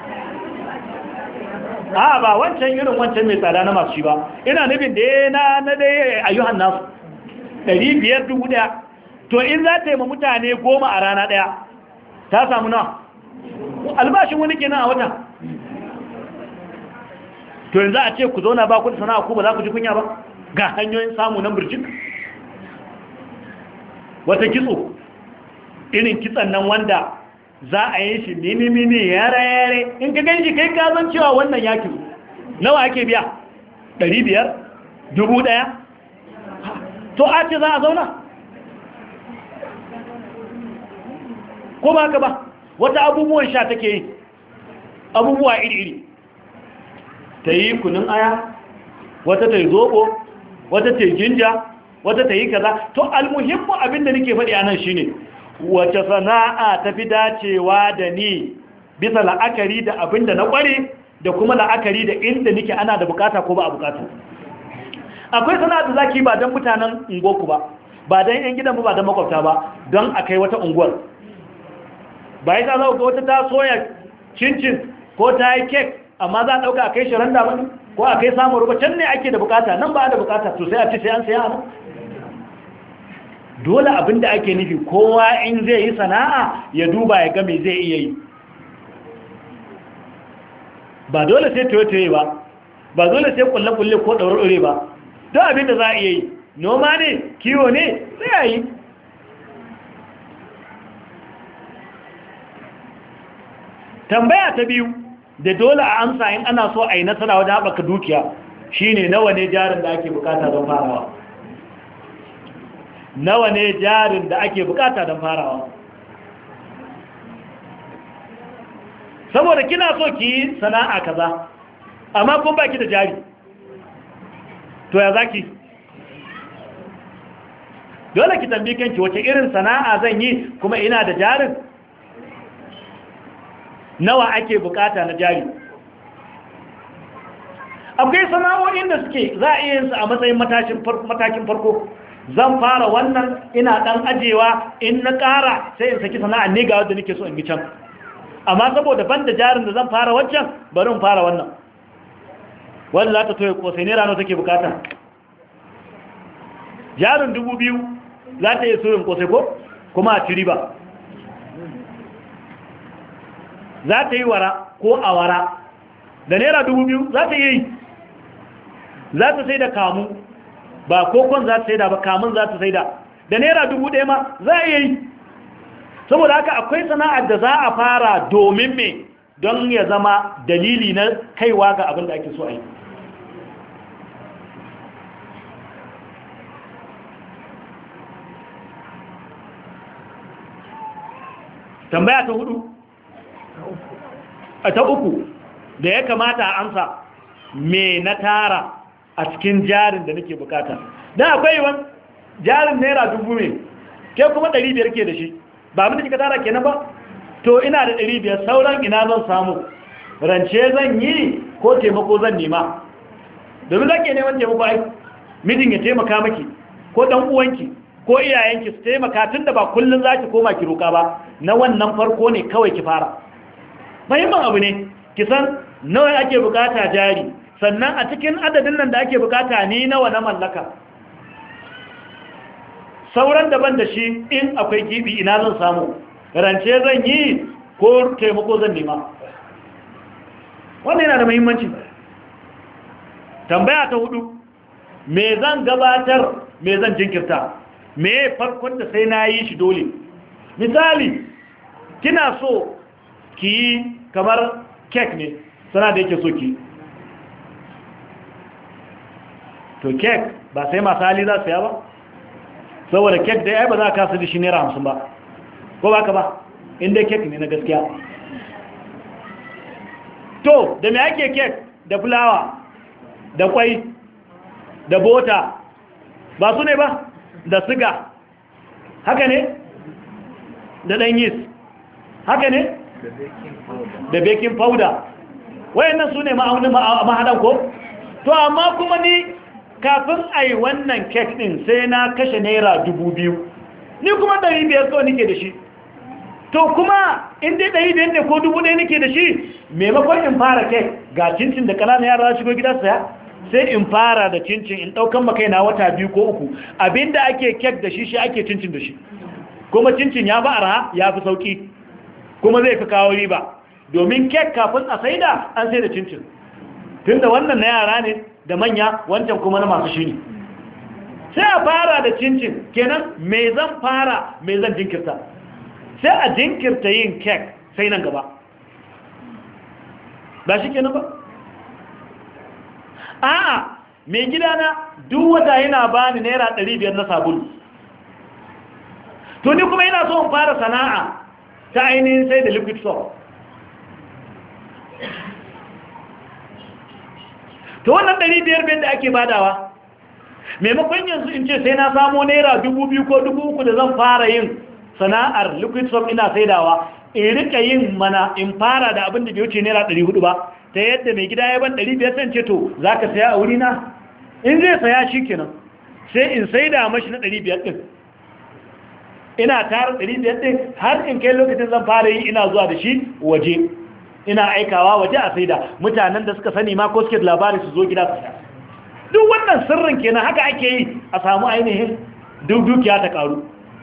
Ba wancan irin wancan mai tsada na masu shi ba, ina nufin da na dai ayyuhan nasu 500 1000. To in za ta yi ma mutane 10 a rana daya, ta samu nawa? Albashin wani kenan a wata. To yanzu a ce ku zauna ba ku da sana'a, ku ba za ku ji kunya ba? Ga hanyoyin samu nan birjik. Wata kitso irin kitsan nan wanda za a yi shi mini yare in ka gan shi kai ka zan cewa wannan yaki nawa ake biya 500 1000 to a ce za a zauna ko ba ka ba wata abubuwan sha take yi abubuwa iri-iri ta yi kunun aya wata ta yi zoɓo wata ta yi jinja wata ta yi kaza to almuhimmu abinda nake faɗi a nan shine wace sana'a ta fi dacewa da ni bisa la'akari da abinda na ƙware da kuma la'akari da inda nake ana da bukata ko ba a bukata akwai sana'a da zaki ba don mutanen unguwarku ba don yan gidan ba don makwabta ba don a kai wata unguwar ba yi ta zau ga wata ta soya cincin ko ta yi kek amma za a ɗauka a kai shi randa ba ko a kai samun ruba can ne ake da bukata nan ba da bukata to sai a ci sai an saya nan dole abinda ake nufi kowa in zai yi sana'a ya duba ya ga me zai iya yi ba dole sai toye-toye ba dole sai kulle-kulle ko ɗaure-ɗaure ba don abinda za a iya yi noma ne kiwo ne sai a yi tambaya ta biyu da dole a amsa in ana so a yi nasara wajen haɓaka dukiya shine nawa ne jarin da ake bukata don farawa nawa ne jarin da ake bukata don farawa saboda kina so ki yi sana'a kaza amma kun baki da jari to ya zaki dole ki tambayi kanki wace irin sana'a zan yi kuma ina da jarin nawa ake bukata na jari akwai sana'o'in da suke za a iya yin su a matsayin matakin farko zan fara wannan ina dan ajewa in na ƙara sai in saki sana'a ne ga wanda nake so in yi can amma saboda ban da jarin da zan fara wancan bari in fara wannan wanda za ta toye kosai naira nawa take bukata jarin 2000 za ta iya soyin kosai ko kuma a ci riba za ta yi wara ko awara da naira 2000 za ta yi za ta sai da kamu ba kokon za ta sai da ba kamun za ta sai da naira 1000 ma za a yi saboda haka akwai sana'ar da za a fara domin me don ya zama dalili na kaiwa ga abin da ake so a yi tambaya ta hudu ta uku da ya kamata a amsa me na tara a cikin jarin da nake bukata don akwai wani jarin naira 1000 ke kuma 500 ke da shi ba mun da kika tara kenan ba to ina da 500 sauran ina zan samu rance zan yi ko taimako zan nema domin zake neman taimako ai mijin ya taimaka maki ko dan uwanki ko iyayenki su taimaka tunda ba kullun zaki koma ki roka ba na wannan farko ne kawai ki fara muhimmin abu ne ki san nawa ake bukata jari sannan a cikin adadin nan da ake bukata ni nawa na mallaka sauran daban da shi in akwai gibi ina zan samu rance zan yi ko taimako zan nema wannan yana da muhimmanci tambaya ta hudu me zan gabatar me zan jinkirta me farkon da sai na yi shi dole misali kina so ki yi kamar kek ne sana da yake so ki to kek ba sai masu hali za su ya ba saboda kek da ya ba za a kasu da shi naira 50 ba ko ba ka ba inda kek ne na gaskiya to da me ake kek da fulawa da kwai da bota ba su ne ba da siga haka ne da ɗan yis haka ne da baking powder wayannan su ne mahaɗan ko to amma kuma ni kafin a yi wannan kek ɗin sai na kashe naira 2000 ni kuma 500 kawai nike da shi to kuma inda 500 ne ko 1000 nike da shi maimakon in fara kek ga cincin da ƙananan yara shigo gida saya sai in fara da cincin in ɗaukan makaina wata 2 ko 3 abinda ake kek da shi ake cincin da shi kuma cincin ya fi arha ya fi sauki kuma zai fi kawo riba domin kek kafin a saida an sai da cincin tunda wannan na yara ne da manya wancan kuma na masu shi ne sai a fara da cincin kenan me zan fara me zan jinkirta sai a jinkirta yin kek sai nan gaba ba shi kenan ba a'a mai gidana duk wata yana bani naira 500 na sabulu to ni kuma ina so in fara sana'a ta ainihin sai da liquid soap to wannan 500 da ake badawa maimakon yanzu in ce sai na samo naira 2000 ko 3000 da zan fara yin sana'ar liquid soap ina saidawa in rika yin mana in fara da abin da bai wuce naira 400 ba ta yadda mai gida ya ban 500 sai ce to zaka saya a wuri na in zai saya shi kenan sai in saida mashi na 500 din ina tara 500 din har in kai lokacin zan fara yi ina zuwa da shi waje ina aikawa waje a saida mutanen da suka sani ma ko suke da labari su zo gida su saya duk wannan sirrin kenan haka ake yi a samu ainihin dukiya ta karu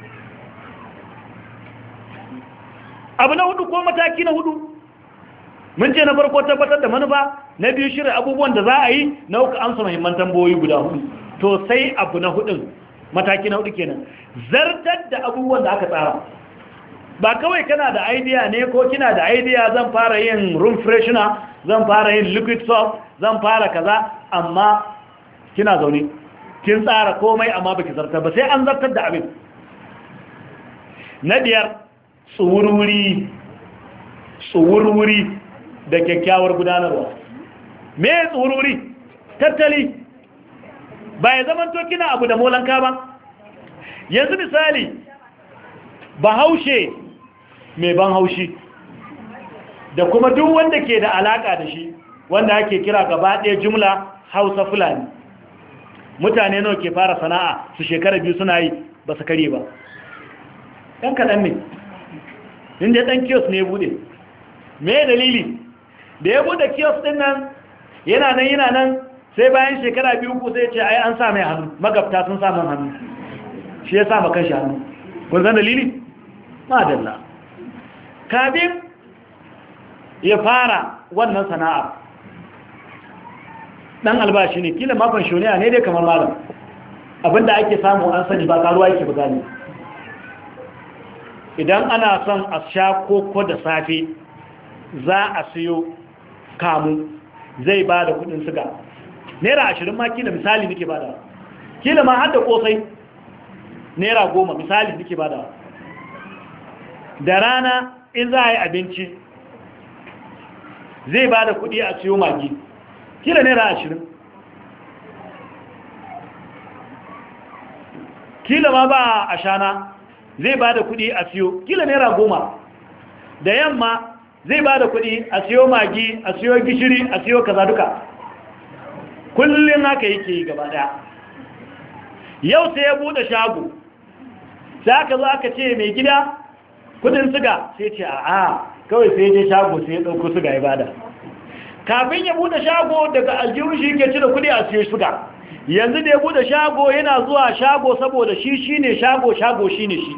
abu na hudu ko mataki na hudu mun ce na farko tabbatar da manufa na biyu shirin abubuwan da za a yi na uku amsa muhimman tambayoyi guda hudu to sai abu na hudun mataki na hudu kenan zartar da abubuwan da aka tsara ba kawai kana da idea ne ko kina da idea zan fara yin room freshener zan fara yin liquid soap zan fara kaza amma kina zaune kin tsara komai amma baki zartar ba sai an zartar da abin na biyar tsuwurwuri da kyakkyawar gudanarwa me tsuwurwuri tattali ba ya zama to kina abu da molanka ba yanzu misali bahaushe mai ban haushi da kuma duk wanda ke da alaka da shi wanda ake kira gaba ɗaya jumla hausa fulani mutane nawa ke fara sana'a su shekara biyu suna yi ba su kare ba ɗan kaɗan ne inda ɗan kiyos ne bude me dalili da ya bude kiyos ɗin nan yana nan sai bayan shekara biyu ku sai ce ai an sa mai hannu magabta sun samun hannu shi ya sa makan shi hannu kun san dalili? madalla kafin ya fara wannan sana'ar ɗan albashi ne kila makon shoniya ne dai kamar malam abinda ake samu an sani ba karuwa yake bugani idan ana son a sha koko da safe za a siyo kamu zai ba da kudin siga naira 20 ma kila misali nake bada kila ma har da kosai naira 10 misali nake bada da rana in za a yi abinci zai ba da kudi a siyo magi kila naira 20 kila ma ba a shana zai ba da kudi a siyo kila naira 10 da yamma zai ba da kudi a siyo magi a siyo gishiri a siyo kaza duka kullum haka yake yi gaba daya yau sai ya bude shago sai aka zo aka ce mai gida kudin siga sai ce a'a kawai sai je shago sai ya dauko siga ya bada kafin ya bude shago daga aljihun shi yake cire kudi a siyo siga yanzu da ya bude shago yana zuwa shago saboda shi shine shago shine shi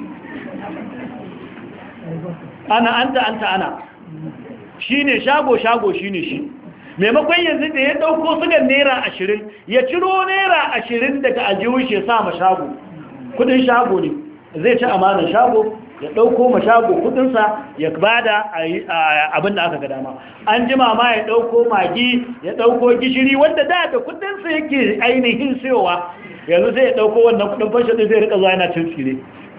ana shine shago shine shi maimakon yanzu da ya dauko sugan naira 20 ya ciro naira 20 daga aljihun shi ya sa ma shago kudin shago ne zai ci amanar shago ya dauko ma shago kudinsa ya bada abin da aka ga dama an jima ma ya dauko magi ya dauko gishiri wanda da kudinsa yake ainihin siyowa yanzu sai ya dauko wannan kudin fashe din zai rika zuwa yana cin tsire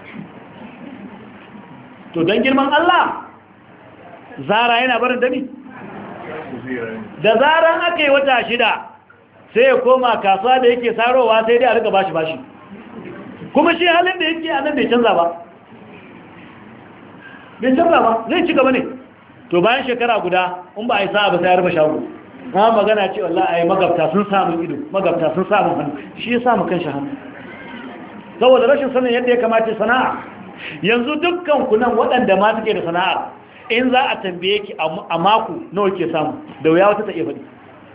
to don girman Allah zara yana barin dami da zaran aka yi wata 6 sai ya koma kasuwa da yake sarowa sai dai a rika bashi kuma shi halin da yake a nan bai canza ba zai ci gaba ne to bayan shekara guda in ba a yi sa'a ba sai ya rufe shago ma magana ce wallahi ai magabta sun samu ido magabta sun samu hannu shi ya samu kanshi hannu saboda rashin sanin yadda ya kamata sana'a yanzu dukkan ku nan waɗanda ma suke da sana'a in za a tambaye ki a mako nawa ke samu da wuya wata ta iya faɗi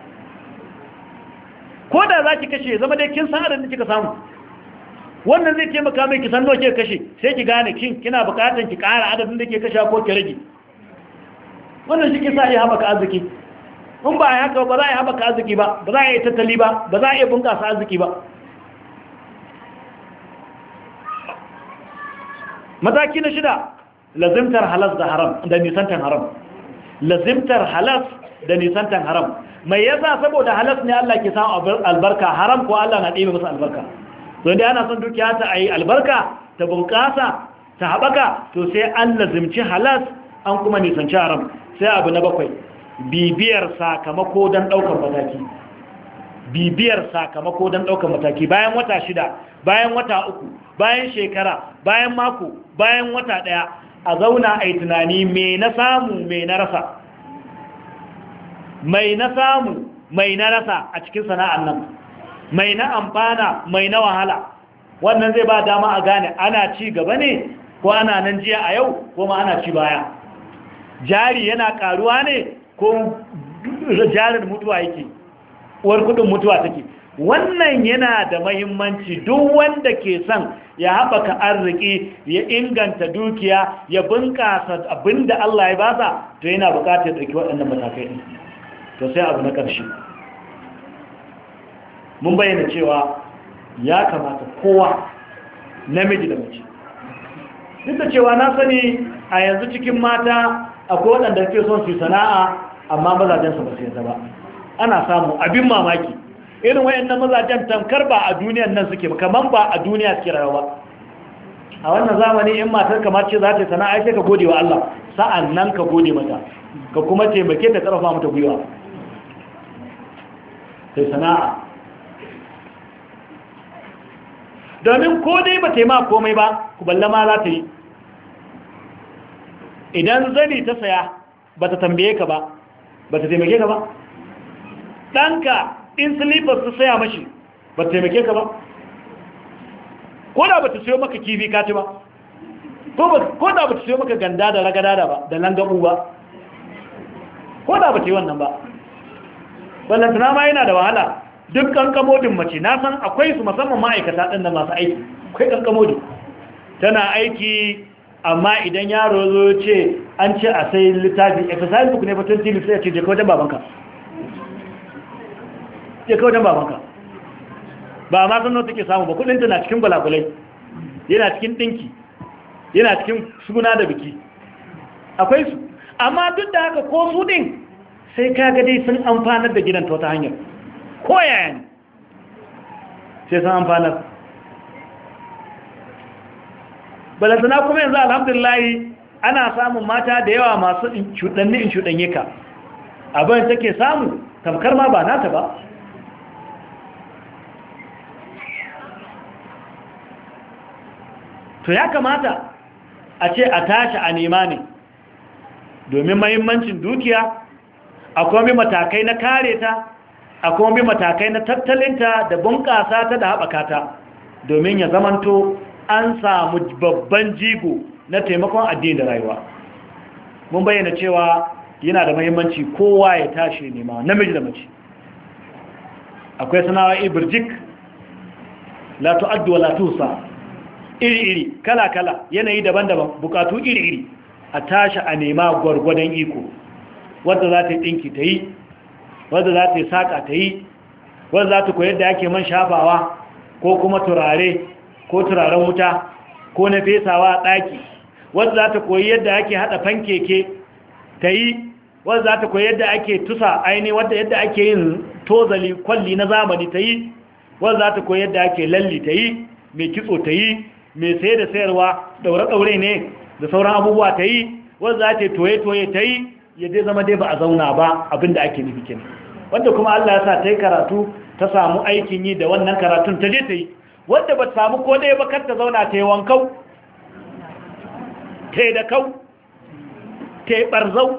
ko da za ki kashe zama dai kin san adadin kika samu wannan zai taimaka mai kisan nawa ke kashe sai ki gane kina bukatan ki ƙara adadin da ke kashe ko ki rage wannan shi ke sa iya haɓaka arziki in ba a yi haka ba za a yi haɓaka arziki ba ba za a yi tattali ba ba za a yi bunƙasa arziki ba mataki na 6 lazimtar halas da haram da nisantan haram, lazimtar halas da nisantan haram. Mai yasa? Saboda halas ne Allah ke samu albarka, haram ko Allah na ɗebe masa albarka. don da ana son dukiya ta ayi albarka ta bunƙasa ta haɓaka, to sai an lazimci halas an kuma nisanci haram. Sai abu na 7, bibiyar sakamako don ɗaukar mataki. Bibiyar sakamako don ɗaukar mataki bayan wata 6, bayan wata 3, bayan shekara, bayan mako, bayan wata 1, a zauna a yi tunani me na samu me na rasa, mai na samu mai na rasa a cikin sana'an nan, mai na amfana mai na wahala. Wannan zai ba dama a gane ana ci gaba ne ko ana nan jiya a yau ko ma ana ci baya. Jari yana karuwa ne ko jarin mutuwa yake, uwar kudin mutuwa take. Wannan yana da mahimmanci. Duk wanda ke son ya haɓaka arziki, ya inganta dukiya, ya bunƙasa abinda Allah ya basa, to yana buƙatar ya ɗauki waɗannan matakai ɗin. To sai abu na ƙarshe, mun bayyana cewa ya kamata kowa, namiji da mace, duk da cewa na sani a yanzu cikin mata akwai waɗanda ke son su sana'a amma mazajensu ba su yadda ba. Ana samu abin mamaki irin wayannan mazajen tamkar ba a duniyan nan suke, kaman ba a duniya suke rayuwa. A wannan zamani in matar kamar ce za ta yi sana'a sai ka gode wa Allah, sa'an nan ka gode mata, ka kuma taimake ta karfa mata gwiwa sai sana'a. Domin ko dai ba ta yi ma komai ba, ku balla ma za ta yi. Idan zani ta saya ba ta tambaye ka ba, ba ta taimake ka ba. Ɗanka in slippers ta saya mashi ba ta taimake ka ba. Ko da ba ta siyo maka kifi ka ci ba, ko da ba ta siyo maka ganda da ragada ba da langabu ba, ko da ba ta yi wannan ba. Ballantana ma yana da wahala. Duk kankamodin mace na san akwai su, musamman ma'aikata ɗin da masu aiki, akwai kankamodi tana aiki, amma idan yaro zo ce an ce a sai littafi exercise book ne fa 20 minutes, sai ya ce je ka wajen babanka, je ka wajen babanka. Ba ma san nawa take samu ba, kudin ta na cikin gwalagwalai, yana cikin dinki, yana cikin suna da biki, akwai su. Amma duk da haka ko su din sai kaga dai sun amfanar da gidan ta wata hanyar, ko yaya ne sai sun amfanar. Balantana kuma yanzu alhamdulillahi ana samun mata da yawa masu cuɗanni in cuɗanye ka, abin take samu tamkar ma ba nata ba. To ya kamata a ce a tashi a nema ne, domin mahimmancin dukiya akwai matakai na kare ta, akwai matakai na tattalinta da bunƙasa ta da haɓaka ta, domin ya zamanto an samu babban jigo na taimakon addini da rayuwa. Mun bayyana cewa yana da mahimmanci kowa ya tashi nema, namiji da mace. Akwai sana'o'i birjik, la tu'addu wa la tuhsa, iri-iri, kala-kala, yanayi daban-daban, bukatu iri-iri. A tashi a nema gwargwadon iko, wadda za ta yi ɗinki ta yi, wadda za ta yi saƙa ta yi, wadda za ta koyar da ake man shafawa ko kuma turare ko turaren wuta ko na fesawa a ɗaki, wadda za ta koyi yadda ake haɗa fankeke ta yi, wadda za ta koyi yadda ake tusa aini, wadda yadda ake yin tozali kwalli na zamani ta yi, wadda za ta koyi yadda ake lalli ta yi, mai kitso ta yi, mai saye da sayarwa ɗaure-ɗaure ne da sauran abubuwa ta yi, wadda za ta yi toye-toye ta yi, ya dai zama dai ba a zauna ba, abinda ake nufi kenan. Wanda kuma Allah ya sa ta yi karatu ta samu aikin yi da wannan karatun ta je ta yi, wanda ba samu ko ɗaya ba kar ta zauna ta yi wankau, ta yi da kau, ta yi ɓarzau.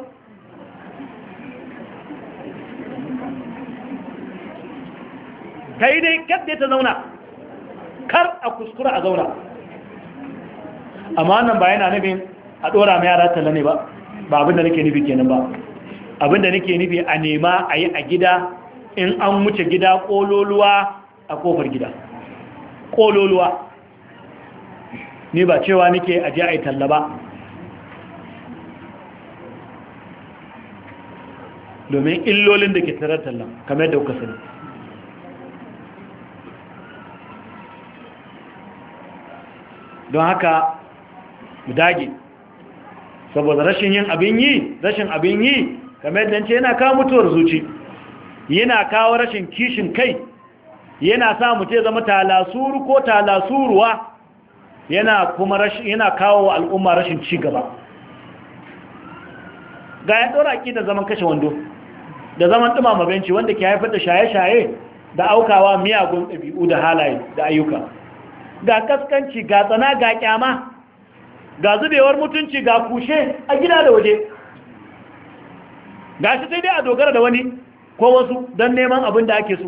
Ta yi dai kar ta zauna, kar a kuskura a zauna. Amma wannan ba yana nufin a ɗora mai yara talla ne ba, ba abinda nake nufi kenan ba. Abinda nake nufi a nema a yi a gida, in an wuce gida ƙololuwa a ƙofar gida. Ƙololuwa ni ba cewa nake aje a yi talla ba, domin illolin da ke tarar tallan kamar yadda kuka sani. Don haka mu dage saboda rashin abin yi kamar yadda ce yana kawo mutuwar zuci, yana kawo rashin kishin kai, yana sa mutum ya zama talasuru ko talasuruwa, yana kawo wa al'umma rashin ci gaba. Ga ya ɗora aki da zaman kashe wando da zaman ɗumama benci wanda ke haifar da shaye-shaye da aukawa miyagun ɗabi'u da halaye da ayyuka, ga kaskanci, ga tsana, ga kyama, ga zubewar mutunci, ga kushe a gida da waje. Ga shi sai dai a dogara da wani ko wasu don neman abin da ake so,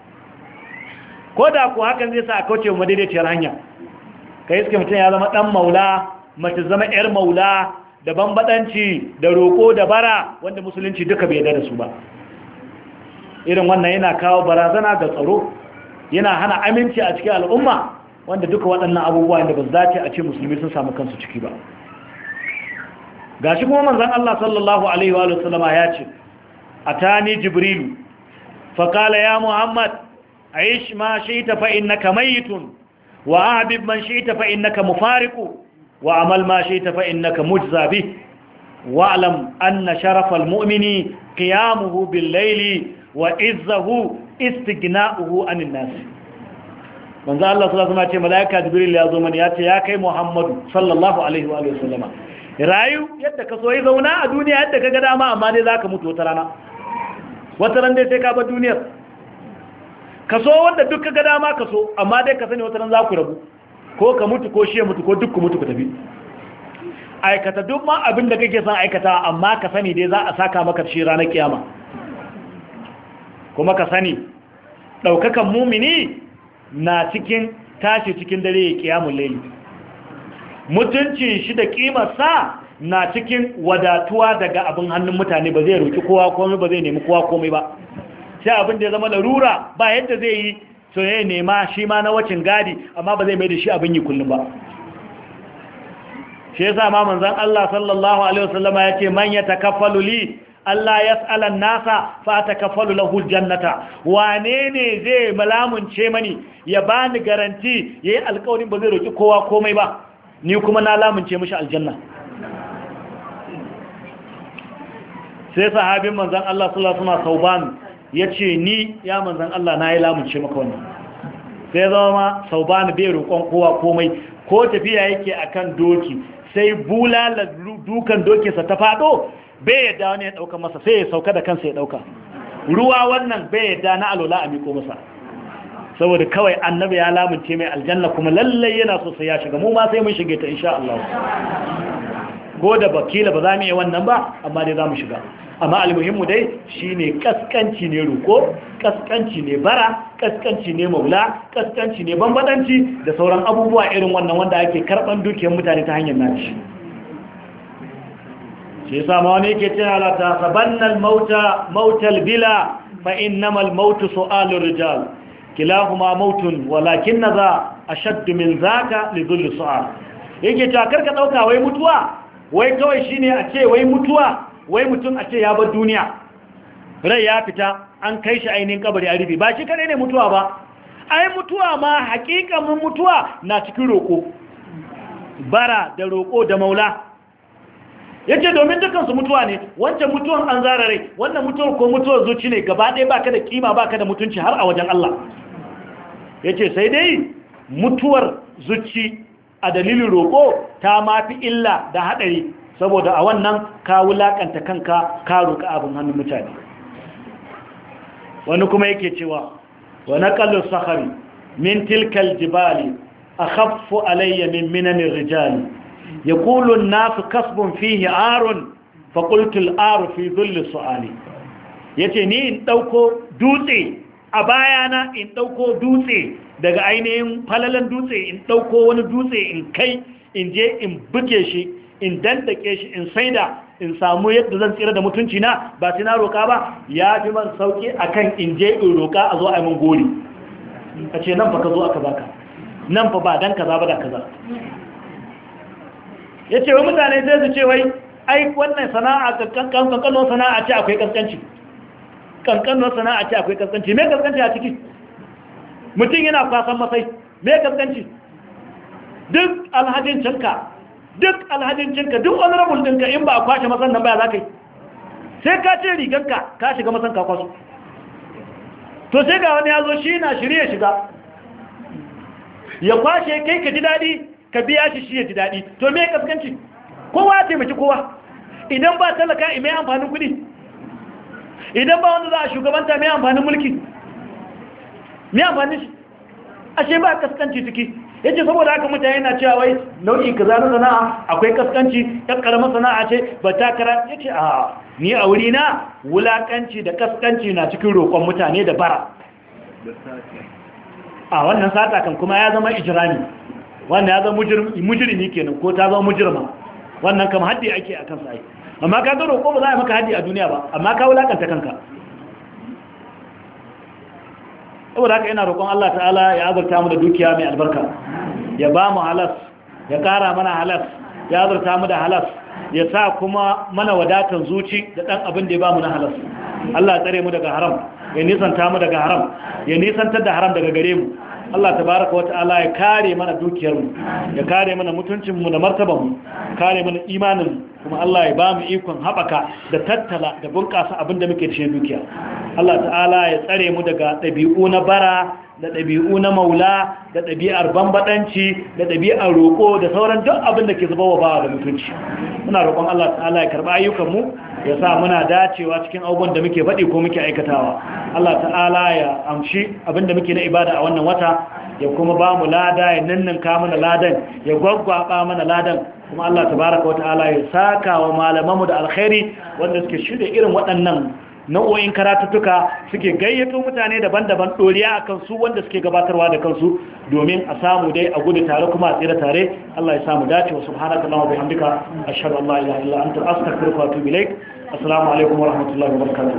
ko da ku hakan zai sa a kauce wa madaidaiciyar hanya. Ka iske mutum ya zama ɗan maula, mace zama 'yar maula, da bambadanci da roƙo da bara, wanda musulunci duka bai yarda da su ba. Irin wannan yana kawo barazana ga tsaro, yana hana aminci a cikin al'umma, wanda duka waɗannan abubuwa da ba su dace a ce musulmi sun samu kansu ciki ba. Gashi kuma manzon Allah sallallahu alaihi wa sallama ya ce, atani jibrilu fa qala ya muhammad aish ma shi'ta fa innaka mayitun wa ahbib man shi'ta fa innaka mufariqu wa amal ma shi'ta fa innaka mujza bih wa'lam anna sharafal mu'mini qiyamuhu bil layli wa izzahu istighna'uhu 'anil nas. manzo Allah sallallahu alaihi wasallam ya ce malaika jibril ya zo mani ya ce ya kai muhammadu sallallahu alaihi wa sallama, rayu yadda ka so yi zauna a duniya yadda ka ga dama, amma dai zaka mutu wata rana, wata ran dai sai ka bar duniyar. Ka so wanda duk ka ga dama ka so, amma dai ka sani wata ran za ku rabu, ko ka mutu ko shi ya mutu ko duk ku mutu ku tafi. Aikata duk ma abin da kake son aikata, amma ka sani dai za a saka maka shi ranar kiyama. Kuma ka sani daukakan mumini na cikin tashi cikin dare ya kiyamul layli, mutunci shi da kimarsa na cikin wadatuwa daga abin hannun mutane, ba zai roki kowa komai, ba zai nemi kowa komai ba, sai abin da ya zama larura ba yadda zai yi so ya nema shi ma na wacin gadi, amma ba zai mai da shi abin yi kullum ba. Shi yasa ma manzon Allah sallallahu alaihi wasallama yace man yatakaffalu li Allah yas'ala an-nasa fa atakaffalu lahu al-jannata, wane ne zai malamunce mani ya bani garanti yayi alƙawarin ba zai roki kowa komai ba, ni kuma na lamunce mishi aljanna. Sai sahabin manzon Allah sallallahu alaihi wasallam Sauban yace ni ya manzon Allah na yi lamunce maka wannan. Sai zama Sauban bai roƙon kowa komai, ko tafiya yake akan doki sai bulala dukan dokinsa ta fado, bai yadda wani ya dauka masa, sai ya sauka da kansa ya dauka. Ruwa wannan bai yadda na alola a miko masa, saboda kawai annabi ya lamunce mai aljanna, kuma lallai yana so sai ya shiga, mu ma sai mun shige ta insha Allah. Ko da bakila ba za mu yi wannan ba, amma dai za mu shiga. Amma almuhimmu dai shine kaskanci ne roko, kaskanci ne bara, kaskanci ne maula, kaskanci ne bambadanci da sauran abubuwa irin wannan wanda ake karban dukiyar mutane ta hanyar naci. Shi yasa ma wani yake cewa la tasabanna mautal bila fa innamal mautu su'alur rijal kilahuma mautun walakin za ashaddu min zaka li dhulli su'al. Yake cewa karka dauka wai mutuwa wai kawai shine a ce wai mutuwa, wai mutum a ce ya bar duniya, rai ya fita an kai shi ainihin kabari a rufe, ba shi kadai ne mutuwa ba. Ai mutuwa ma hakikamin mutuwa na cikin roko, bara da roko da maula. Yace domin dukansu mutuwa ne, wancan mutuwan an zara rai, wannan mutuwar ko mutuwar zuci ne, gaba ɗaya baka da kima baka da mutunci har a wajen Allah. Yace sai dai mutuwar zuci a dalilin roƙo ta mafi illa da haɗari, saboda a wannan ka wulaƙanta kanka ka roƙa abin hannun mutane. Wani kuma yake cewa wa naqalu sakhari min tilkal jibali akhaffu alayya min minanir rijali yaqulu an-nasu kasbun fihi arun fa qultu al-aru fi dhilli su'ali. Yace ni in dauko dutse a bayana, in ɗauko dutse daga ainihin falalan dutse, in ɗauko wani dutse in kai, in je in buge shi, in dandake shi, in saida, in samu yadda zan tsira da mutunci na, ba sai na roƙa ba, ya fi man sauƙi akan in je in roƙa a zo a yi min gori. A ce nan fa ka zo aka baka, nan fa ba dan kaza ba da kaza. Ya ce wa mutane sai su ce wai ai wannan sana'a kankanon sana'a ce akwai kaskanci. Kankanon sana'a ce akwai kaskanci. Me kaskanci a ciki? Mutum yana kwasan masai, me kaskanci? Duk alhajin cinka duk alhajincinka duk honorable ɗinka in ba a kwashe masan nan baya za ka yi sai ka ce riganka ka shiga masan ka kwaso to sai ga wani ya zo shi na shirye shiga ya kwashe kai ka ji daɗi ka biya shi ya ji daɗi to me kaskanci kowa ya taimaki kowa idan ba talaka mai amfanin kuɗi idan ba wanda za a shugabanta mai amfanin mulki mai amfanin shi ashe ba kaskanci ciki yace saboda haka mutane na cewa wai nau'i kaza na sana'a akwai kaskanci ɗan karamar sana'a ce ba ta kara yace a ni a wuri na wulakanci da kaskanci na cikin roƙon mutane da bara a wannan sata kan kuma ya zama ijrami wannan ya zama mujrimi kenan ko ta zama mujrima wannan kam haddi ake akan sa ai amma ka ga roƙo ba za a maka haddi a duniya ba amma ka wulakanta kanka saboda haka ina roƙon Allah ta'ala ya azurta mu da dukiya mai albarka ya ba mu halas ya ƙara mana halas ya azurta mu da halas ya sa kuma mana wadatan zuci da ɗan abin da ya ba mu na halas Allah ya tsare mu daga haram ya nisanta mu daga haram ya nisantar da haram daga gare mu Allah tabaraka wa ta'ala ya kare mana dukiyar mu ya kare mana mutuncin mu da martaban mu kare mana imanin kuma Allah ya ba mu ikon haɓaka da tattala da bunƙasa abin da muke da shi dukiya Allah ta'ala ya tsare mu daga ɗabi'u na bara da ɗabi'u na maula da ɗabi'ar bambaɗanci da ɗabi'ar roƙo da sauran duk abin da ke zuba wa bawa da mutunci muna roƙon Allah ta'ala ya karɓi ayyukanmu ya sa muna dacewa cikin abubuwan da muke faɗi ko muke aikatawa Allah ta'ala ya amshi abin da muke na ibada a wannan wata ya kuma ba mu lada ya ninninka mana ladan ya gwaggwaba mana ladan kuma Allah tabaraka wa ta'ala ya saka wa malamanmu da alkhairi wanda suke shirya irin waɗannan nau'o'in karatuttuka suke gayyato mutane daban-daban doriya akan su wanda suke gabatarwa da kansu domin a samu dai a gudu tare kuma a tsira tare Allah ya samu dace wa subhanaka allahumma wa bihamdika ashhadu an la ilaha illa anta astaghfiruka wa atubu ilaik assalamu alaikum wa rahmatullahi wa barakatuh